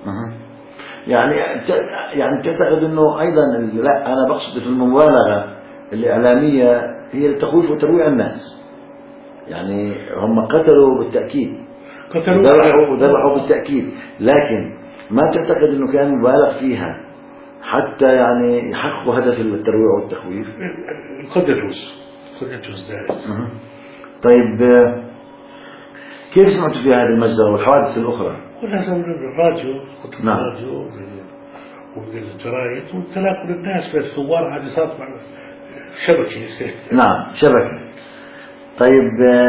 يعني تعتقد أنه أيضا لا أنا بقصد في المبالغة الإعلامية هي لتخويف وترويع الناس يعني هم قتلوا بالتأكيد وذبحوا بالتأكيد لكن ما تعتقد أنه كان مبالغ فيها حتى يعني يحققوا هدف الترويع والتخويف؟ قد يجوز ذلك. طيب كيف سمعتوا في هذه المجزرة والحوادث الأخرى؟ كلها سمعنا بالراديو نعم. الراديو وبالجرايد وتلاقوا الناس في الثوار حادثات شبكة. نعم شبكة. طيب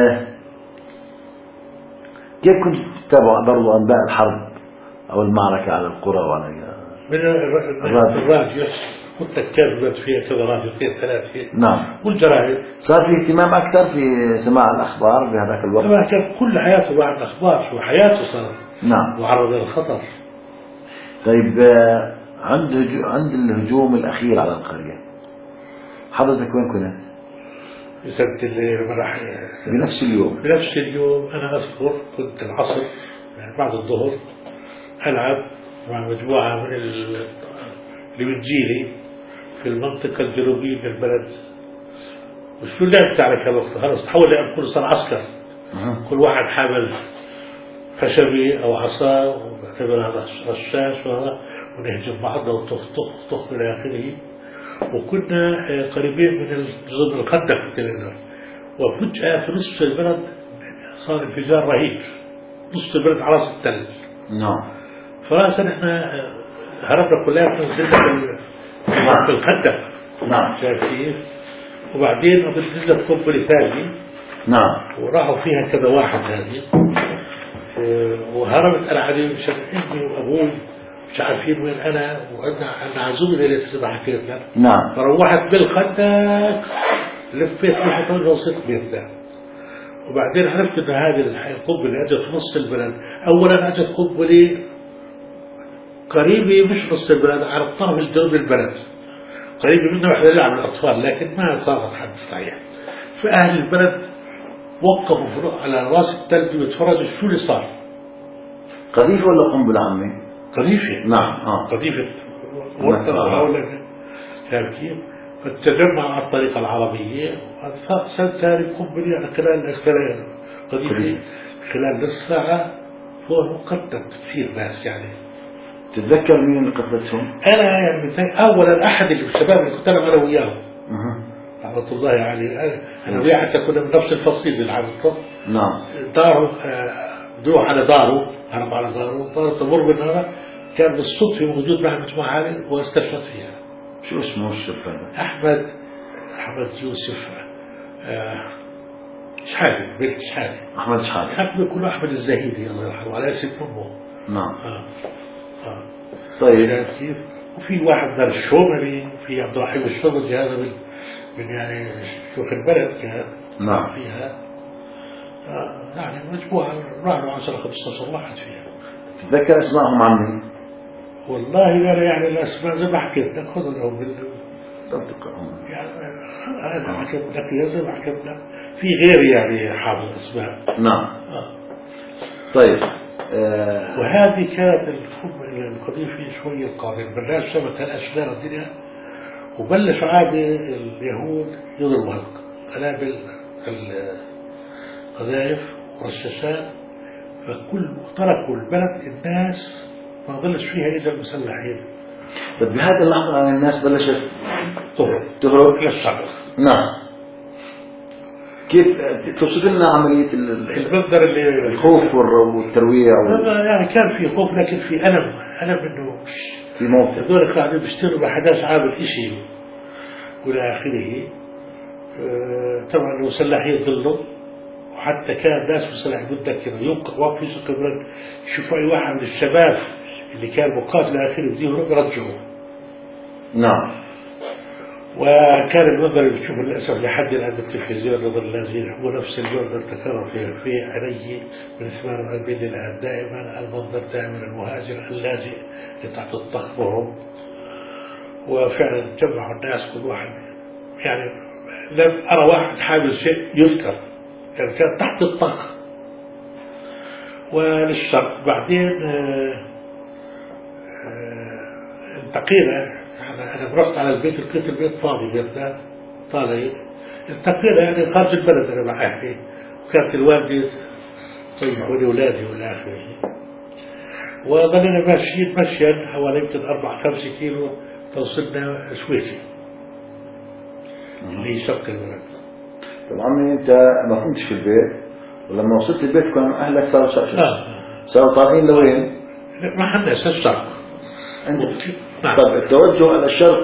كيف كنت تتابع برضو أنباء الحرب أو المعركة على القرى وعلى من الراديو كنت أتابع فيها كذا راديو 2 3. نعم. والجرائد. صار في اهتمام أكثر في سماع الأخبار بهذاك الوقت. طبعا كان كل حياته بعد الأخبار، شو حياته صار. نعم. معرض للخطر. طيب عند الهجوم الأخير على القرية حضرتك وين كنت؟ سنة اللي راح بنفس اليوم. بنفس اليوم أنا أذكر كنت العصر يعني بعد الظهر ألعب مع مجموعة من اللي من جيلي في المنطقة الجنوبية من البلد. وشو لعبت على كذا خلص تحول لعب كل صار عسكر. كل واحد حامل خشبي أو عصا وبعتبرها رشاش ونهجم بعضنا وطخ طخ طخ إلى آخره. وكنا قريبين من ضمن الخندق كده. وفجأة في نصف البلد صار انفجار رهيب، نصف البلد على راس الثلج. نعم. فرأسا احنا هربنا كلنا ونزلنا في الخندق. نعم. شايف كيف؟ وبعدين نزلت قنبلة ثانية. نعم. وراحوا فيها كذا واحد هذه. وهربت انا عليه مشان امي وابوي مش عارفين وين انا، وانا عزومي لسه ما حكيت لك. نعم. فروحت بالخندق لفيت بالخطوة وصلت بيتنا. وبعدين عرفت ان هذه القنبلة اجت في نص البلد. اولا اجت قنبلة قريبة مش نص البلد، على الطرف الجنوبي البلد، قريبة منه واحدة لعب الاطفال، لكن ما صارت حد صحيح. فاهل البلد وقفوا على راس الثلج ويتفرجوا شو اللي صار. قذيفة ولا قنبلة عمي؟ قذيفة. نعم. قذيفة ورطة فاهم كيف؟ فالتجمع على الطريقة العربية سنتاري قنبلة خلال قذيفة خلال نص ساعة فوق مقدم كثير ناس يعني. تتذكر مين اللي قتلتهم؟ أنا يعني أولا أحد الشباب اللي كنت أنا وياه رحمة الله عليه، أنا وياه حتى كنا من نفس الفصيل بالعرض. نعم. داره دروح على داره، هرب على داره تمر بالنار، كان بالصدفة موجود مع مجموعة هذه واستشهد فيها. شو اسمه الشاب هذا؟ أحمد يوسف شحادي، بنت شحادي. أحمد شحادي. حتى كله أحمد الزهيدي الله يرحمه على اسم أمه. نعم. طيب. كيف؟ وفي واحد من الشومري، وفي عبد الرحيم الشرطي هذا من يعني شيوخ البلد كان. نعم. فيها يعني مجموعة راحوا 10 15 واحد فيها. تتذكر اسمائهم عمي؟ والله أنا يعني الأسماء زي ما حكيت لك خذوا لهم يعني هذا حكيت لك زي ما حكيت لك، في غير يعني حافظ أسماء. نعم. طيب. وهذه كانت القضية في شوية القادم بلاش شبكة الأشجار الدنيا، وبلش عادة اليهود يضربوا قنابل القذائف ورشاشات، فكل تركوا البلد الناس ما ظلش فيها إلا المسلحين. طيب بهذه اللحظة الناس بلشت تهرب إلى الشرق. نعم. كيف توصف لنا عملية المنظر اللي الخوف والترويع يعني كان في خوف لكن في ألم إنه في موت. هذول قاعدين بيشتغلوا ب 11 عامل إشي وإلى آخره. طبعا المسلحين ضلوا، وحتى كان ناس مسلحين متذكروا يوقف واقف في سوق البلد يشوفوا أي واحد من الشباب اللي كان مقاتل آخره بده يهرب يرجعوه. نعم. وكان المنظر اللي بتشوفه للأسف لحد الآن بالتلفزيون نظر الذين هو نفس المنظر تكرر في عيني من 48 الآن دائما المنظر دائما المهاجر اللاجئ اللي تحت الضغط وهم. وفعلا جمعوا الناس كل واحد يعني لم أرى واحد حامل شيء يذكر، يعني كان تحت الضغط. وللشرق بعدين انتقينا. أنا رحت على البيت لقيت البيت فاضي، بيتنا طالع. انتقينا يعني خارج البلد أنا مع أهلي، وكانت الوالدة طيب ولأولادي والى آخره. وظلنا ماشيين مشيا حوالي يمكن 4-5 كيلو توصلنا سويسي اللي شق البلد. طب عمي أنت ما كنتش في البيت، ولما وصلت البيت كان أهلك صاروا طالعين لوين؟ ما حنا الشرق. طب التوجه إلى الشرق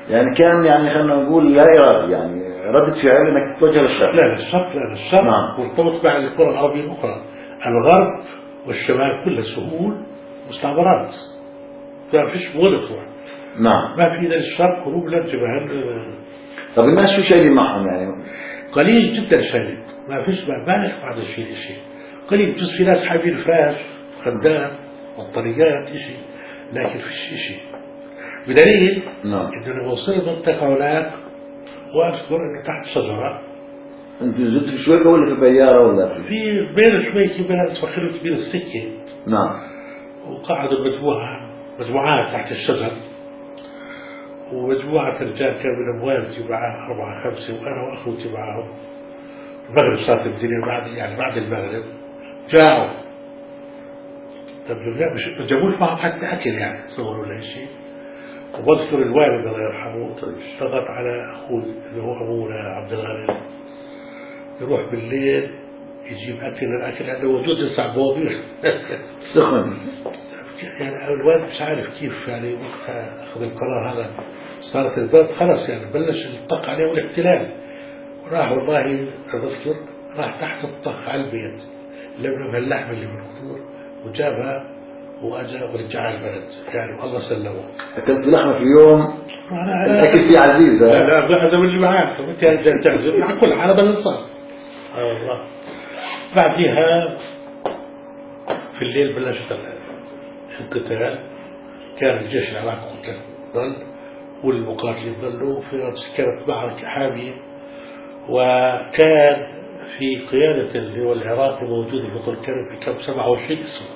يعني كان يعني خلينا نقول لا إرادي، يعني ردة فعل انك تتوجه للشرق. لا للشرق، لا للشرق. نعم. مرتبط مع الكرة الأرضية الأخرى. الغرب والشمال كلها سهول مستعمرات، ما فيش غلط واحد. نعم. ما في لا الشرق هروب لا الجبهة. طب الناس شو شايلين معهم يعني؟ قليل جدا شايل، ما فيش ما بعد شيء قليل. بس في ناس حابين فاش خدام بطاريات شيء، لكن فيش شيء. بدليل نعم. انه لما وصلت منطقة هناك واذكر انه تحت شجرة. انت نزلت في شويكة ولا في بيارة ولا في بين شويكة بين صخرة كبير السكة. نعم. وقعدوا مجموعات تحت الشجر، ومجموعة رجال كانوا من أموالتي معاه 4 5 وأنا وأخوتي معاهم. المغرب صارت الدنيا بعد المغرب جاءوا. طب مش جابوش معهم حتى أكل يعني تصوروا ولا شيء. وبذكر الوالد الله يرحمه ضغط على أخوي اللي هو أبونا عبد الغني يروح بالليل يجيب الأكل عنده وجود الصعبوبي سخن. يعني الوالد مش عارف كيف يعني وقتها أخذ القرار هذا. صارت البلد خلاص يعني بلش الطق عليه والاحتلال. وراح والله أذكر راح تحت الطق على البيت لم اللحم اللي بالقدور وجابها وأجا ورجع البلد يعني والله سلمه. أكلت لحمة في يوم الأكل فيه عزيز. لا هذا اللي معاك طب أنت تعزم مع كل على بالإنصاف. الله. بعدها في الليل بلشت القتال. كان الجيش العراقي قتل ظل والمقاتلين ظلوا. كانت معركة حامية، وكان في قيادة اللي هو العراقي موجود في طول كان في كم 27 اسم.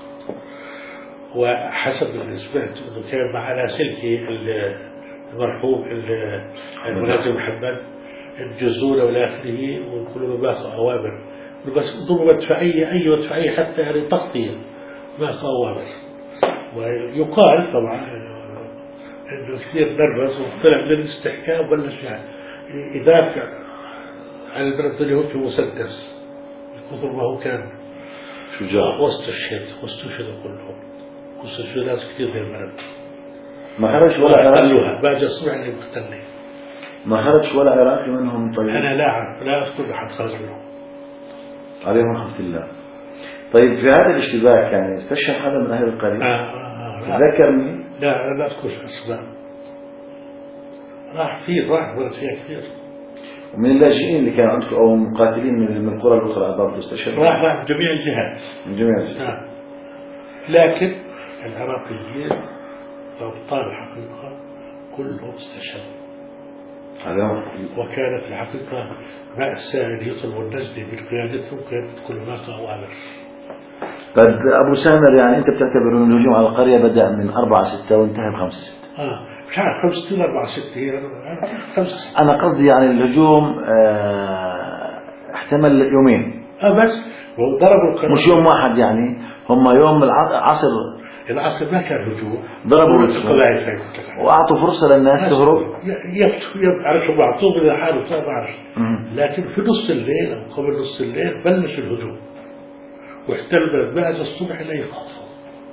وحسب اللي سمعت انه كان مع لاسلكي المرحوم الملازم محمد الجزولة والى اخره، وكلهم باخذوا اوامر بس ضربوا مدفعية اي مدفعية حتى يعني تغطية باخذوا اوامر. ويقال طبعا انه كثير نرفز وطلع من الاستحكام وبلش يعني يدافع عن البلد اليهود في مسدس كثر ما هو كان شجاع. واستشهدوا كلهم. واستشهدوا ناس كثير من البلد. ما خرج ولا عراقي. باجي الصبح اللي مقتلني. ما خرج ولا عراقي منهم. طيب انا لا اعرف لا اذكر احد خرج منهم. عليهم رحمة الله. طيب في هذا الاشتباك يعني استشهد حدا من اهل القرية؟ تذكرني. لا اذكر اسماء. راح ولد فيها كثير. ومن اللاجئين اللي كانوا عندكم او مقاتلين من القرى الاخرى برضه استشهدوا؟ راح جميع الجهات. من جميع الجهات. لكن العراقيين الابطال الحقيقة كلهم استشهدوا. وكانت الحقيقة مأساة أن يطلبوا النجدة من قيادتهم كانت كل هناك أوامر. طيب أبو سامر يعني أنت بتعتبر أن الهجوم على القرية بدأ من 4/6 وانتهى ب5/6؟ مش عارف 5/6 ولا 4/6 هي 5/6. أنا قصدي يعني الهجوم احتمل يومين. بس ضربوا القرية مش يوم واحد يعني هم يوم العصر ما كان هجوم. ضربوا القبائل وأعطوا فرصة للناس تهرب. يعرفوا بعضهم إذا حالوا ما بعرف. لكن في نص الليل أو قبل نص الليل بلش الهجوم واحتل البلد بعد الصبح لا يخافوا.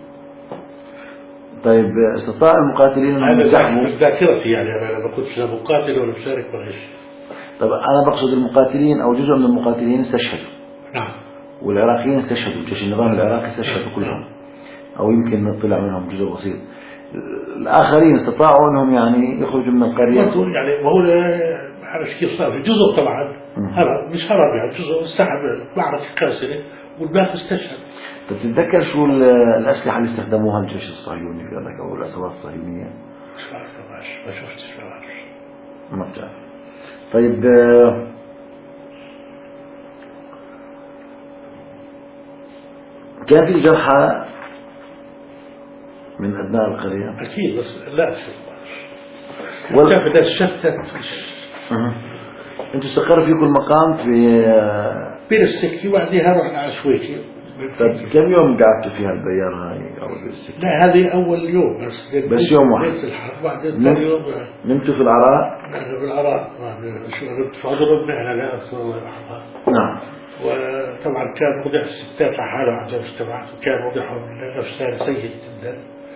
طيب استطاع المقاتلين أن يزحفوا؟ هذا ذاكرتي يعني أنا ما كنتش لا مقاتل ولا مشارك ولا شيء. طب أنا بقصد المقاتلين أو جزء من المقاتلين استشهدوا. نعم. والعراقيين استشهدوا، جيش النظام العراقي استشهدوا كلهم أو يمكن طلع منهم جزء بسيط. الآخرين استطاعوا أنهم يعني يخرجوا من القرية. يعني ما هو ما عرفش كيف صار جزء طبعا هرب مش هرب يعني جزء انسحب معركة قاسية والباقي استشهد. طب تتذكر شو الأسلحة اللي استخدموها الجيش الصهيوني في ذلك أو العصابات الصهيونية؟ مش عارف ما شفتش ما بعرف. ما بتعرف. طيب كان في جرحى من أبناء القرية؟ أكيد بس لا شوف ده شتت. أنتوا استقر فيكم المقام في بين السكي وبعدها رحنا على شويكي. طيب كم يوم قعدتوا فيها البيارة هاي أو السكي؟ لا هذه أول يوم بس يوم واحد. بس الحرب بعدين ثاني يوم نمتوا في العراء؟ نحن في العراء شو نمت في أضربنا أنا لا أذكر الله يرحمها. نعم. وطبعا كان وضع الستات على حاله عند المجتمع وكان وضعهم نفساني سيء جدا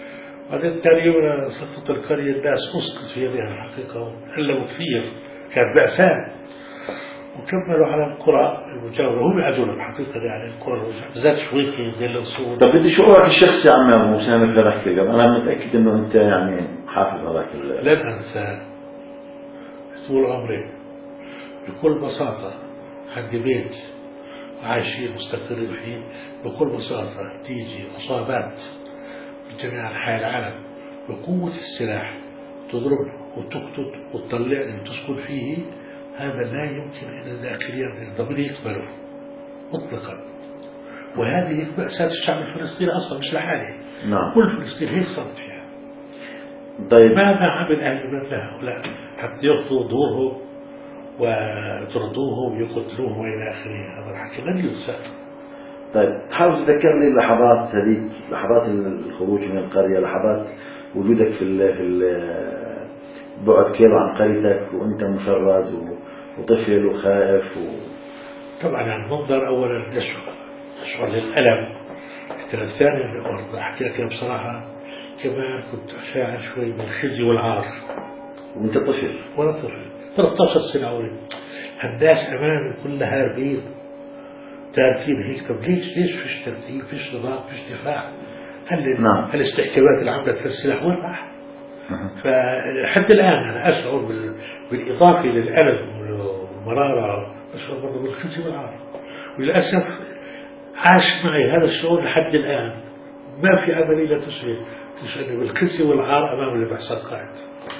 بعدين ثاني يوم سقطت القرية الناس أسقط في يدها الحقيقة وألموا كثير، كانت مأساة. وكملوا على القرى المجاورة، هم يعدون الحقيقة يعني القرى المجاورة بالذات شويكي ديال الأسود. طب بدي شعورك الشخصي يا عم أبو مسامح لنحكي قبل، أنا متأكد إنه أنت يعني حافظ هذاك لن أنسى طول عمري بكل بساطة عندي بيت عايشين مستقرين فيه، بكل بساطة تيجي عصابات من جميع أنحاء العالم بقوة السلاح تضربني وتقتل وتطلعني وتسكن فيه، هذا لا يمكن أن الداخلية من الضمير يقبله مطلقا. وهذه مأساة الشعب الفلسطيني أصلا مش لحاله. نعم. كل فلسطين هيك صارت فيها. طيب ماذا عمل أهل البلد لهؤلاء حتى يأخذوا دورهم ويطردوهم ويقتلوهم وإلى آخره؟ هذا الحكي لن ينسى. طيب حاول تذكرني اللحظات هذيك، لحظات الخروج من القرية، لحظات وجودك في بعد كيلو عن قريتك وأنت مشرد وطفل وخائف طبعا المنظر أولا أشعر للألم. الثاني برضه أحكي لك بصراحة كمان كنت أشاعر شوي بالخزي والعار وأنت طفل. وأنا طفل 13 سنة أولي، الناس أمامي كلها هاربين ترتيب هيك. طب ليش فيش ترتيب، فيش نظام، فيش دفاع؟ نعم. الاستحكامات اللي عملت في السلاح وين راح؟ فحتى الآن أنا أشعر بالإضافة للألم والمرارة أشعر برضه بالخزي والعار. وللأسف عاش معي هذا الشعور لحد الآن. ما في عملية تشعرني بالخزي والعار أمام اللي بيحصل قاعد.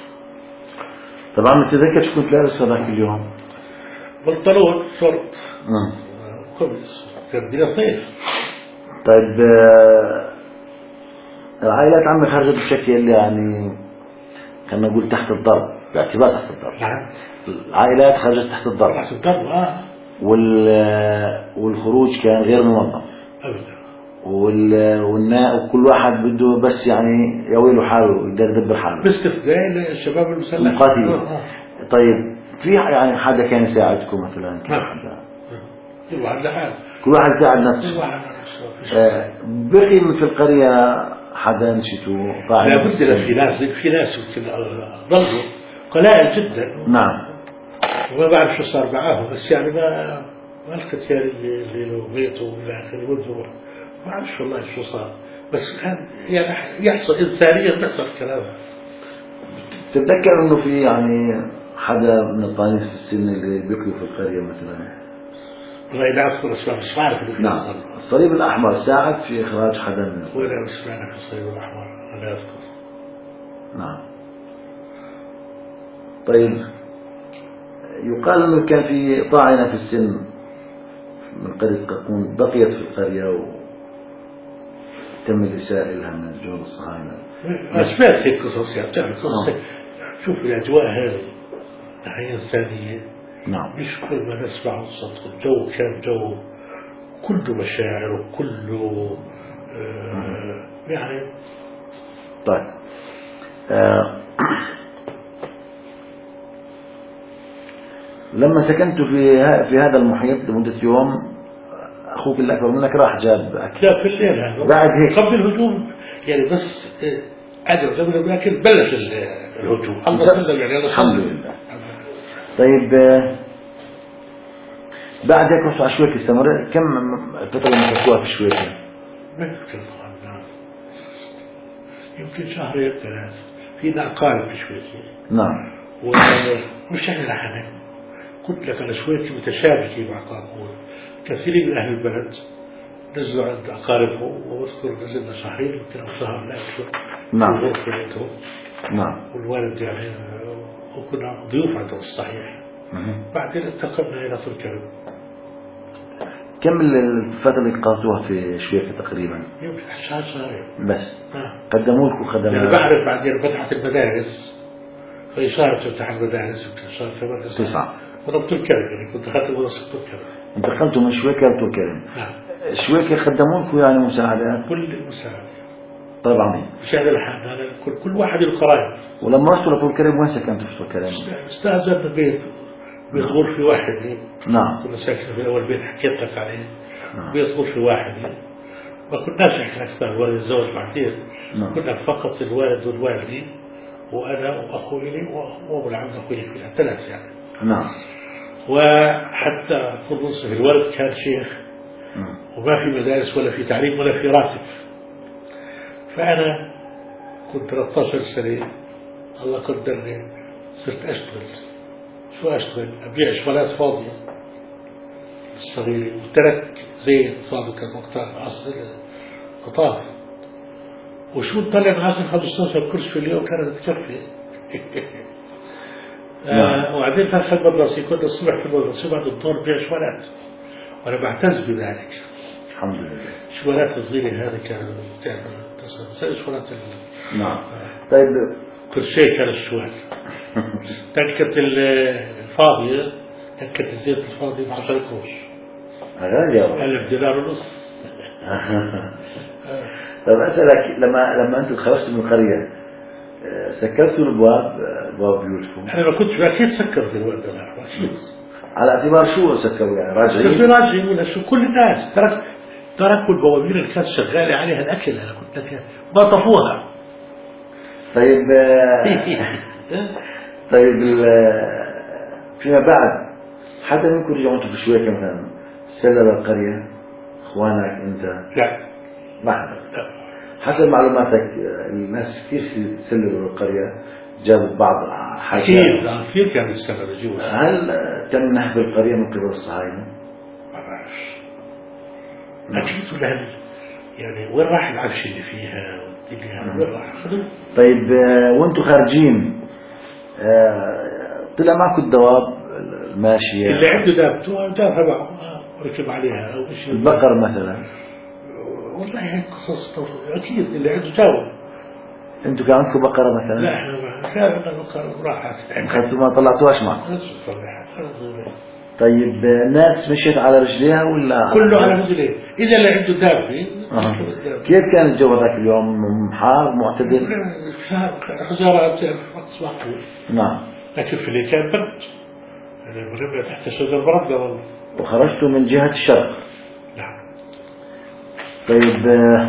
طبعا تتذكر شو كنت لابس هذاك اليوم؟ بنطلون شورت قميص، كان بدنا صيف. طيب العائلات عمي خرجت بشكل يعني خلينا نقول تحت الضرب، باعتبار تحت الضرب. نعم. العائلات خرجت تحت الضرب. تحت الضرب والخروج كان غير منظم أبدا. وكل واحد بده بس يعني يويله حاله يقدر يدبر حاله باستثناء الشباب المسلح مقاتلين. طيب في يعني حدا كان يساعدكم مثلا؟ كل واحد لحاله، كل واحد يساعد نفسه. بقي في القرية حدا نشيته لا بد في ناس ضلوا قلائل جدا. نعم. وما بعرف شو صار معاهم، بس يعني ما الكثير اللي له بيته والى اخره ولده ما بعرفش والله شو صار، بس كان يعني يحصل انسانيا بيحصل كلام. تتذكر انه في يعني حدا من الطاينس في السن اللي بيقضوا في القرية مثلا؟ والله لا اذكر اسماء، مش عارف. نعم. الصليب الاحمر ساعد في اخراج حدا من ولا اسمعنا في الصليب الاحمر، لا اذكر. نعم. طيب يقال انه كان في طاعنة في السن من قرية قرقون بقيت في القرية وتم الإساءة لها من الجنود الصهاينة. سمعت هيك قصص، يعني بتعرف قصص. شوف الأجواء هذه ناحية إنسانية. نعم. مش كل ما نسمع الصوت، الجو كان جو كله مشاعر وكله يعني. طيب لما سكنت في هذا المحيط لمدة يوم أخوك اللي أكبر منك راح جاب أكل. لا في الليل هذا بعد هيك قبل الهجوم يعني، بس عدم قبل الأكل بلش الهجوم. الله سلم يعني. الحمد لله. طيب بعد هيك رحتوا على شويكة. استمر كم الفترة اللي كنتوها في شويكة؟ ما يمكن طبعا، يمكن شهرين 3. في أقارب في شويكة. نعم. ومش احنا حنا قلت لك أنا شويكة متشابكة مع قاقول. كثير من أهل البلد نزلوا عند أقاربهم، وأذكر نزلنا شهرين يمكن شهر لا أكثر. نعم. بيتهم. نعم. والوالد يعني وكنا ضيوف عندهم الصحيح. بعدين انتقلنا إلى تركيا. كم الفترة اللي قضيتوها في شويكة تقريبا؟ يمكن شهرين بس. قدموا لكم خدمات؟ يعني بعرف بعدين فتحت المدارس، في شهر تفتح المدارس، يمكن شهر 9. وأنا بتركيا يعني كنت أخذت منصة تركيا. انتقلتوا من شويكة لتركيا. نعم. شويكة خدموا لكم يعني مساعدات؟ كل المساعدة. طبعا. مش هذا الحال، هذا كل واحد القرايب. ولما رحتوا لتركيا وين سكنتوا في تركيا؟ استأجرنا بيت غرفة واحد. نعم. كنا ساكنين في الأول بيت حكيت لك عليه. نعم. بيت غرفة واحد ما كناش احنا أكثر الوالد الزوج بعدين. نعم. كنا فقط الوالد والوالدي وأنا وأخوي لي وأبو العم أخوي لي فيها 3 يعني. نعم. وحتى أكون منصف الوالد كان شيخ وما في مدارس ولا في تعليم ولا في راتب. فأنا كنت 13 سنة الله قدرني صرت أشتغل. شو أشتغل؟ أبيع شغلات فاضية صغيرة وترك زيت صادق المقطع أصل قطاف وشو نطلع من 10 15 كرسي في اليوم كانت تكفي. وبعدين في المدرسة كنا الصبح في المدرسة بعد الظهر بيع شغلات وأنا بعتز بذلك. الحمد لله. شغلات صغيرة هذه كانت تعمل شغلات نعم. طيب كل شيء كان الشوال. تكت الفاضية تكت الزيت الفاضي ب 10 قروش. غالية. 1000 دينار ونص. طيب أسألك لما أنتم خرجتوا من القرية سكرتوا أبواب بيوتكم؟ أنا ما كنتش أكيد سكرت الوالد أنا أكيد. على اعتبار شو سكروا يعني راجعين؟ راجعين ولا شو كل الناس تركوا البوابير اللي كانت شغالة عليها الأكل. أنا كنت لك ما طفوها. طيب طيب فيما بعد حتى منكم رجعوا انتم بشوية مثلا سلل القرية اخوانك انت؟ لا ما حدا. حسب معلوماتك الناس كثير سللوا القرية جابوا بعض حاجات كثير كانوا يستمروا جوا. هل تم نهب القرية من قبل الصهاينة؟ ما بعرفش. أكيد ولا يعني وين راح العفش اللي فيها والدنيا وين راح خذوه؟ طيب وانتم خارجين طلع معكم الدواب الماشية اللي عنده دابته دابها ركب عليها أو شيء. البقر مثلا؟ والله هيك قصص أكيد اللي عنده جاوب. انتم كان عندكم بقرة مثلا؟ لا احنا ما كان عندنا بقرة وراحت. أخذتوا ما طلعتوهاش معكم؟ طيب الناس مشيت على رجليها ولا؟ كله على رجليه. إذا اللي عنده دابة. كيف كان الجو ذاك اليوم؟ حار معتدل؟ حجارة رقص معقول. نعم. لكن في الليل كان برد. أنا تحت الشجر برد والله. وخرجتوا من جهة الشرق؟ نعم. طيب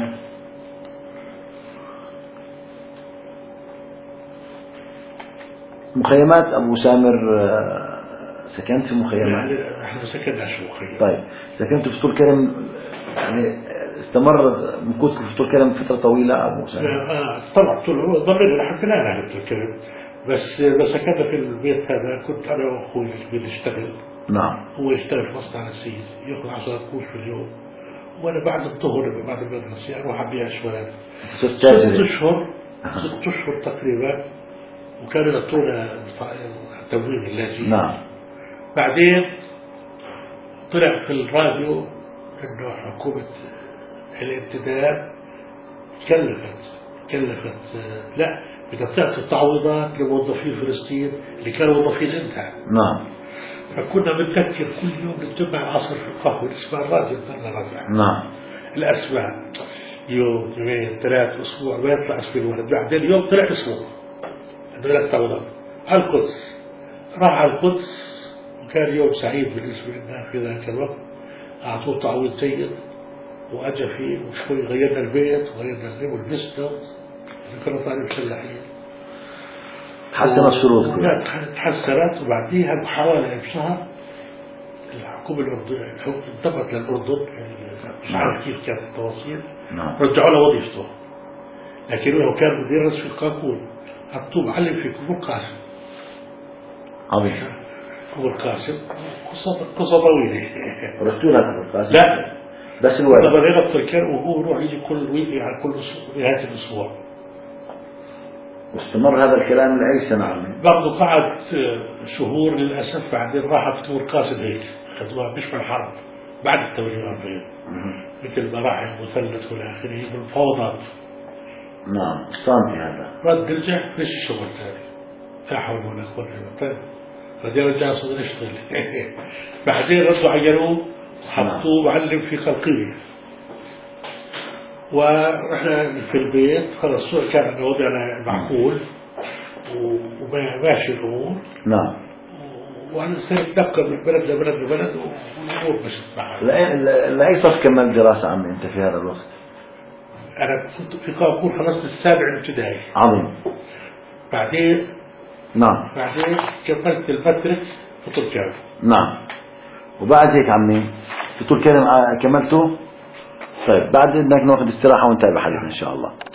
مخيمات أبو سامر سكنت في مخيمات؟ احنا سكننا شو مخيم. طيب سكنتوا في طول كرم يعني استمر مكوثكم في طول كرم فترة طويلة أبو سامر؟ طبعا ضلينا لحد الآن على طول كرم بس سكننا في البيت هذا كنت أنا وأخوي بنشتغل. نعم. هو يشتغل في مصنع نسيج يأخذ 10 قروش في اليوم وأنا بعد الظهر بعد المدرسة أروح أبيع شوالات. 6 أشهر تقريبا وكانوا يعطونا تموين اللاجئين. نعم. بعدين طلع في الراديو انه حكومة الامتداد كلفت لا بدها تعطي تعويضات لموظفين فلسطين اللي كانوا موظفين عندها. نعم. فكنا بنفكر كل يوم نجمع العصر في القهوة اسمها الراديو ضلنا رجع. نعم. الأسماء يوم 2 3 أسبوع ما يطلع اسم الولد. بعدين اليوم طلع اسمه هذول تعويضات على القدس. راح على القدس وكان يوم سعيد بالنسبة لنا في ذاك الوقت. أعطوه تعويض جيد وأجا فيه وشوي غيرنا البيت وغيرنا الزي ولبسنا كنا طالب فلاحين. حسنت الشروط كلها. تحسنت وبعديها بحوالي بشهر الحكومة الأردنية انضمت للأردن مش عارف كيف كانت التواصيل. رجعوا له وظيفته لكن هو كان مدرس في القاكون. حطوه معلم في كفر قاسم. عظيم. كفر قاسم قصة طويلة. رحتوا لها كفر قاسم؟ لا بس الوالد. لما بغينا بتركان وهو يروح يجي كل ويكي على كل نهاية الأسبوع. واستمر هذا الكلام لأي سنة عمي؟ برضه قعد شهور للأسف. بعدين راحت كفر قاسم هيك خدوها مش من الحرب بعد 48 مثل ما راح المثلث والى اخره بالفوضى. نعم. صامت هذا. رد رجع فيش شغل ثاني. لا حول ولا قوة إلا بالله. بعدين رجع صدر يشتغل. بعدين ردوا عينوه وحطوه معلم في خلقية. ورحنا في البيت خلص كان وضعنا معقول وماشي الأمور. نعم. وأنا نبقى من بلد لبلد لبلد والأمور مشت معها. لأي صف كملت دراسة عمي أنت في هذا الوقت؟ أنا كنت في كون خلصت السابع ابتدائي. عظيم. بعدين نعم. بعدين كملت المترك في طول كامل. نعم. وبعد هيك عمي في طول كامل كملته. طيب بعد إنك ناخذ استراحة ونتابع حديثنا إن شاء الله.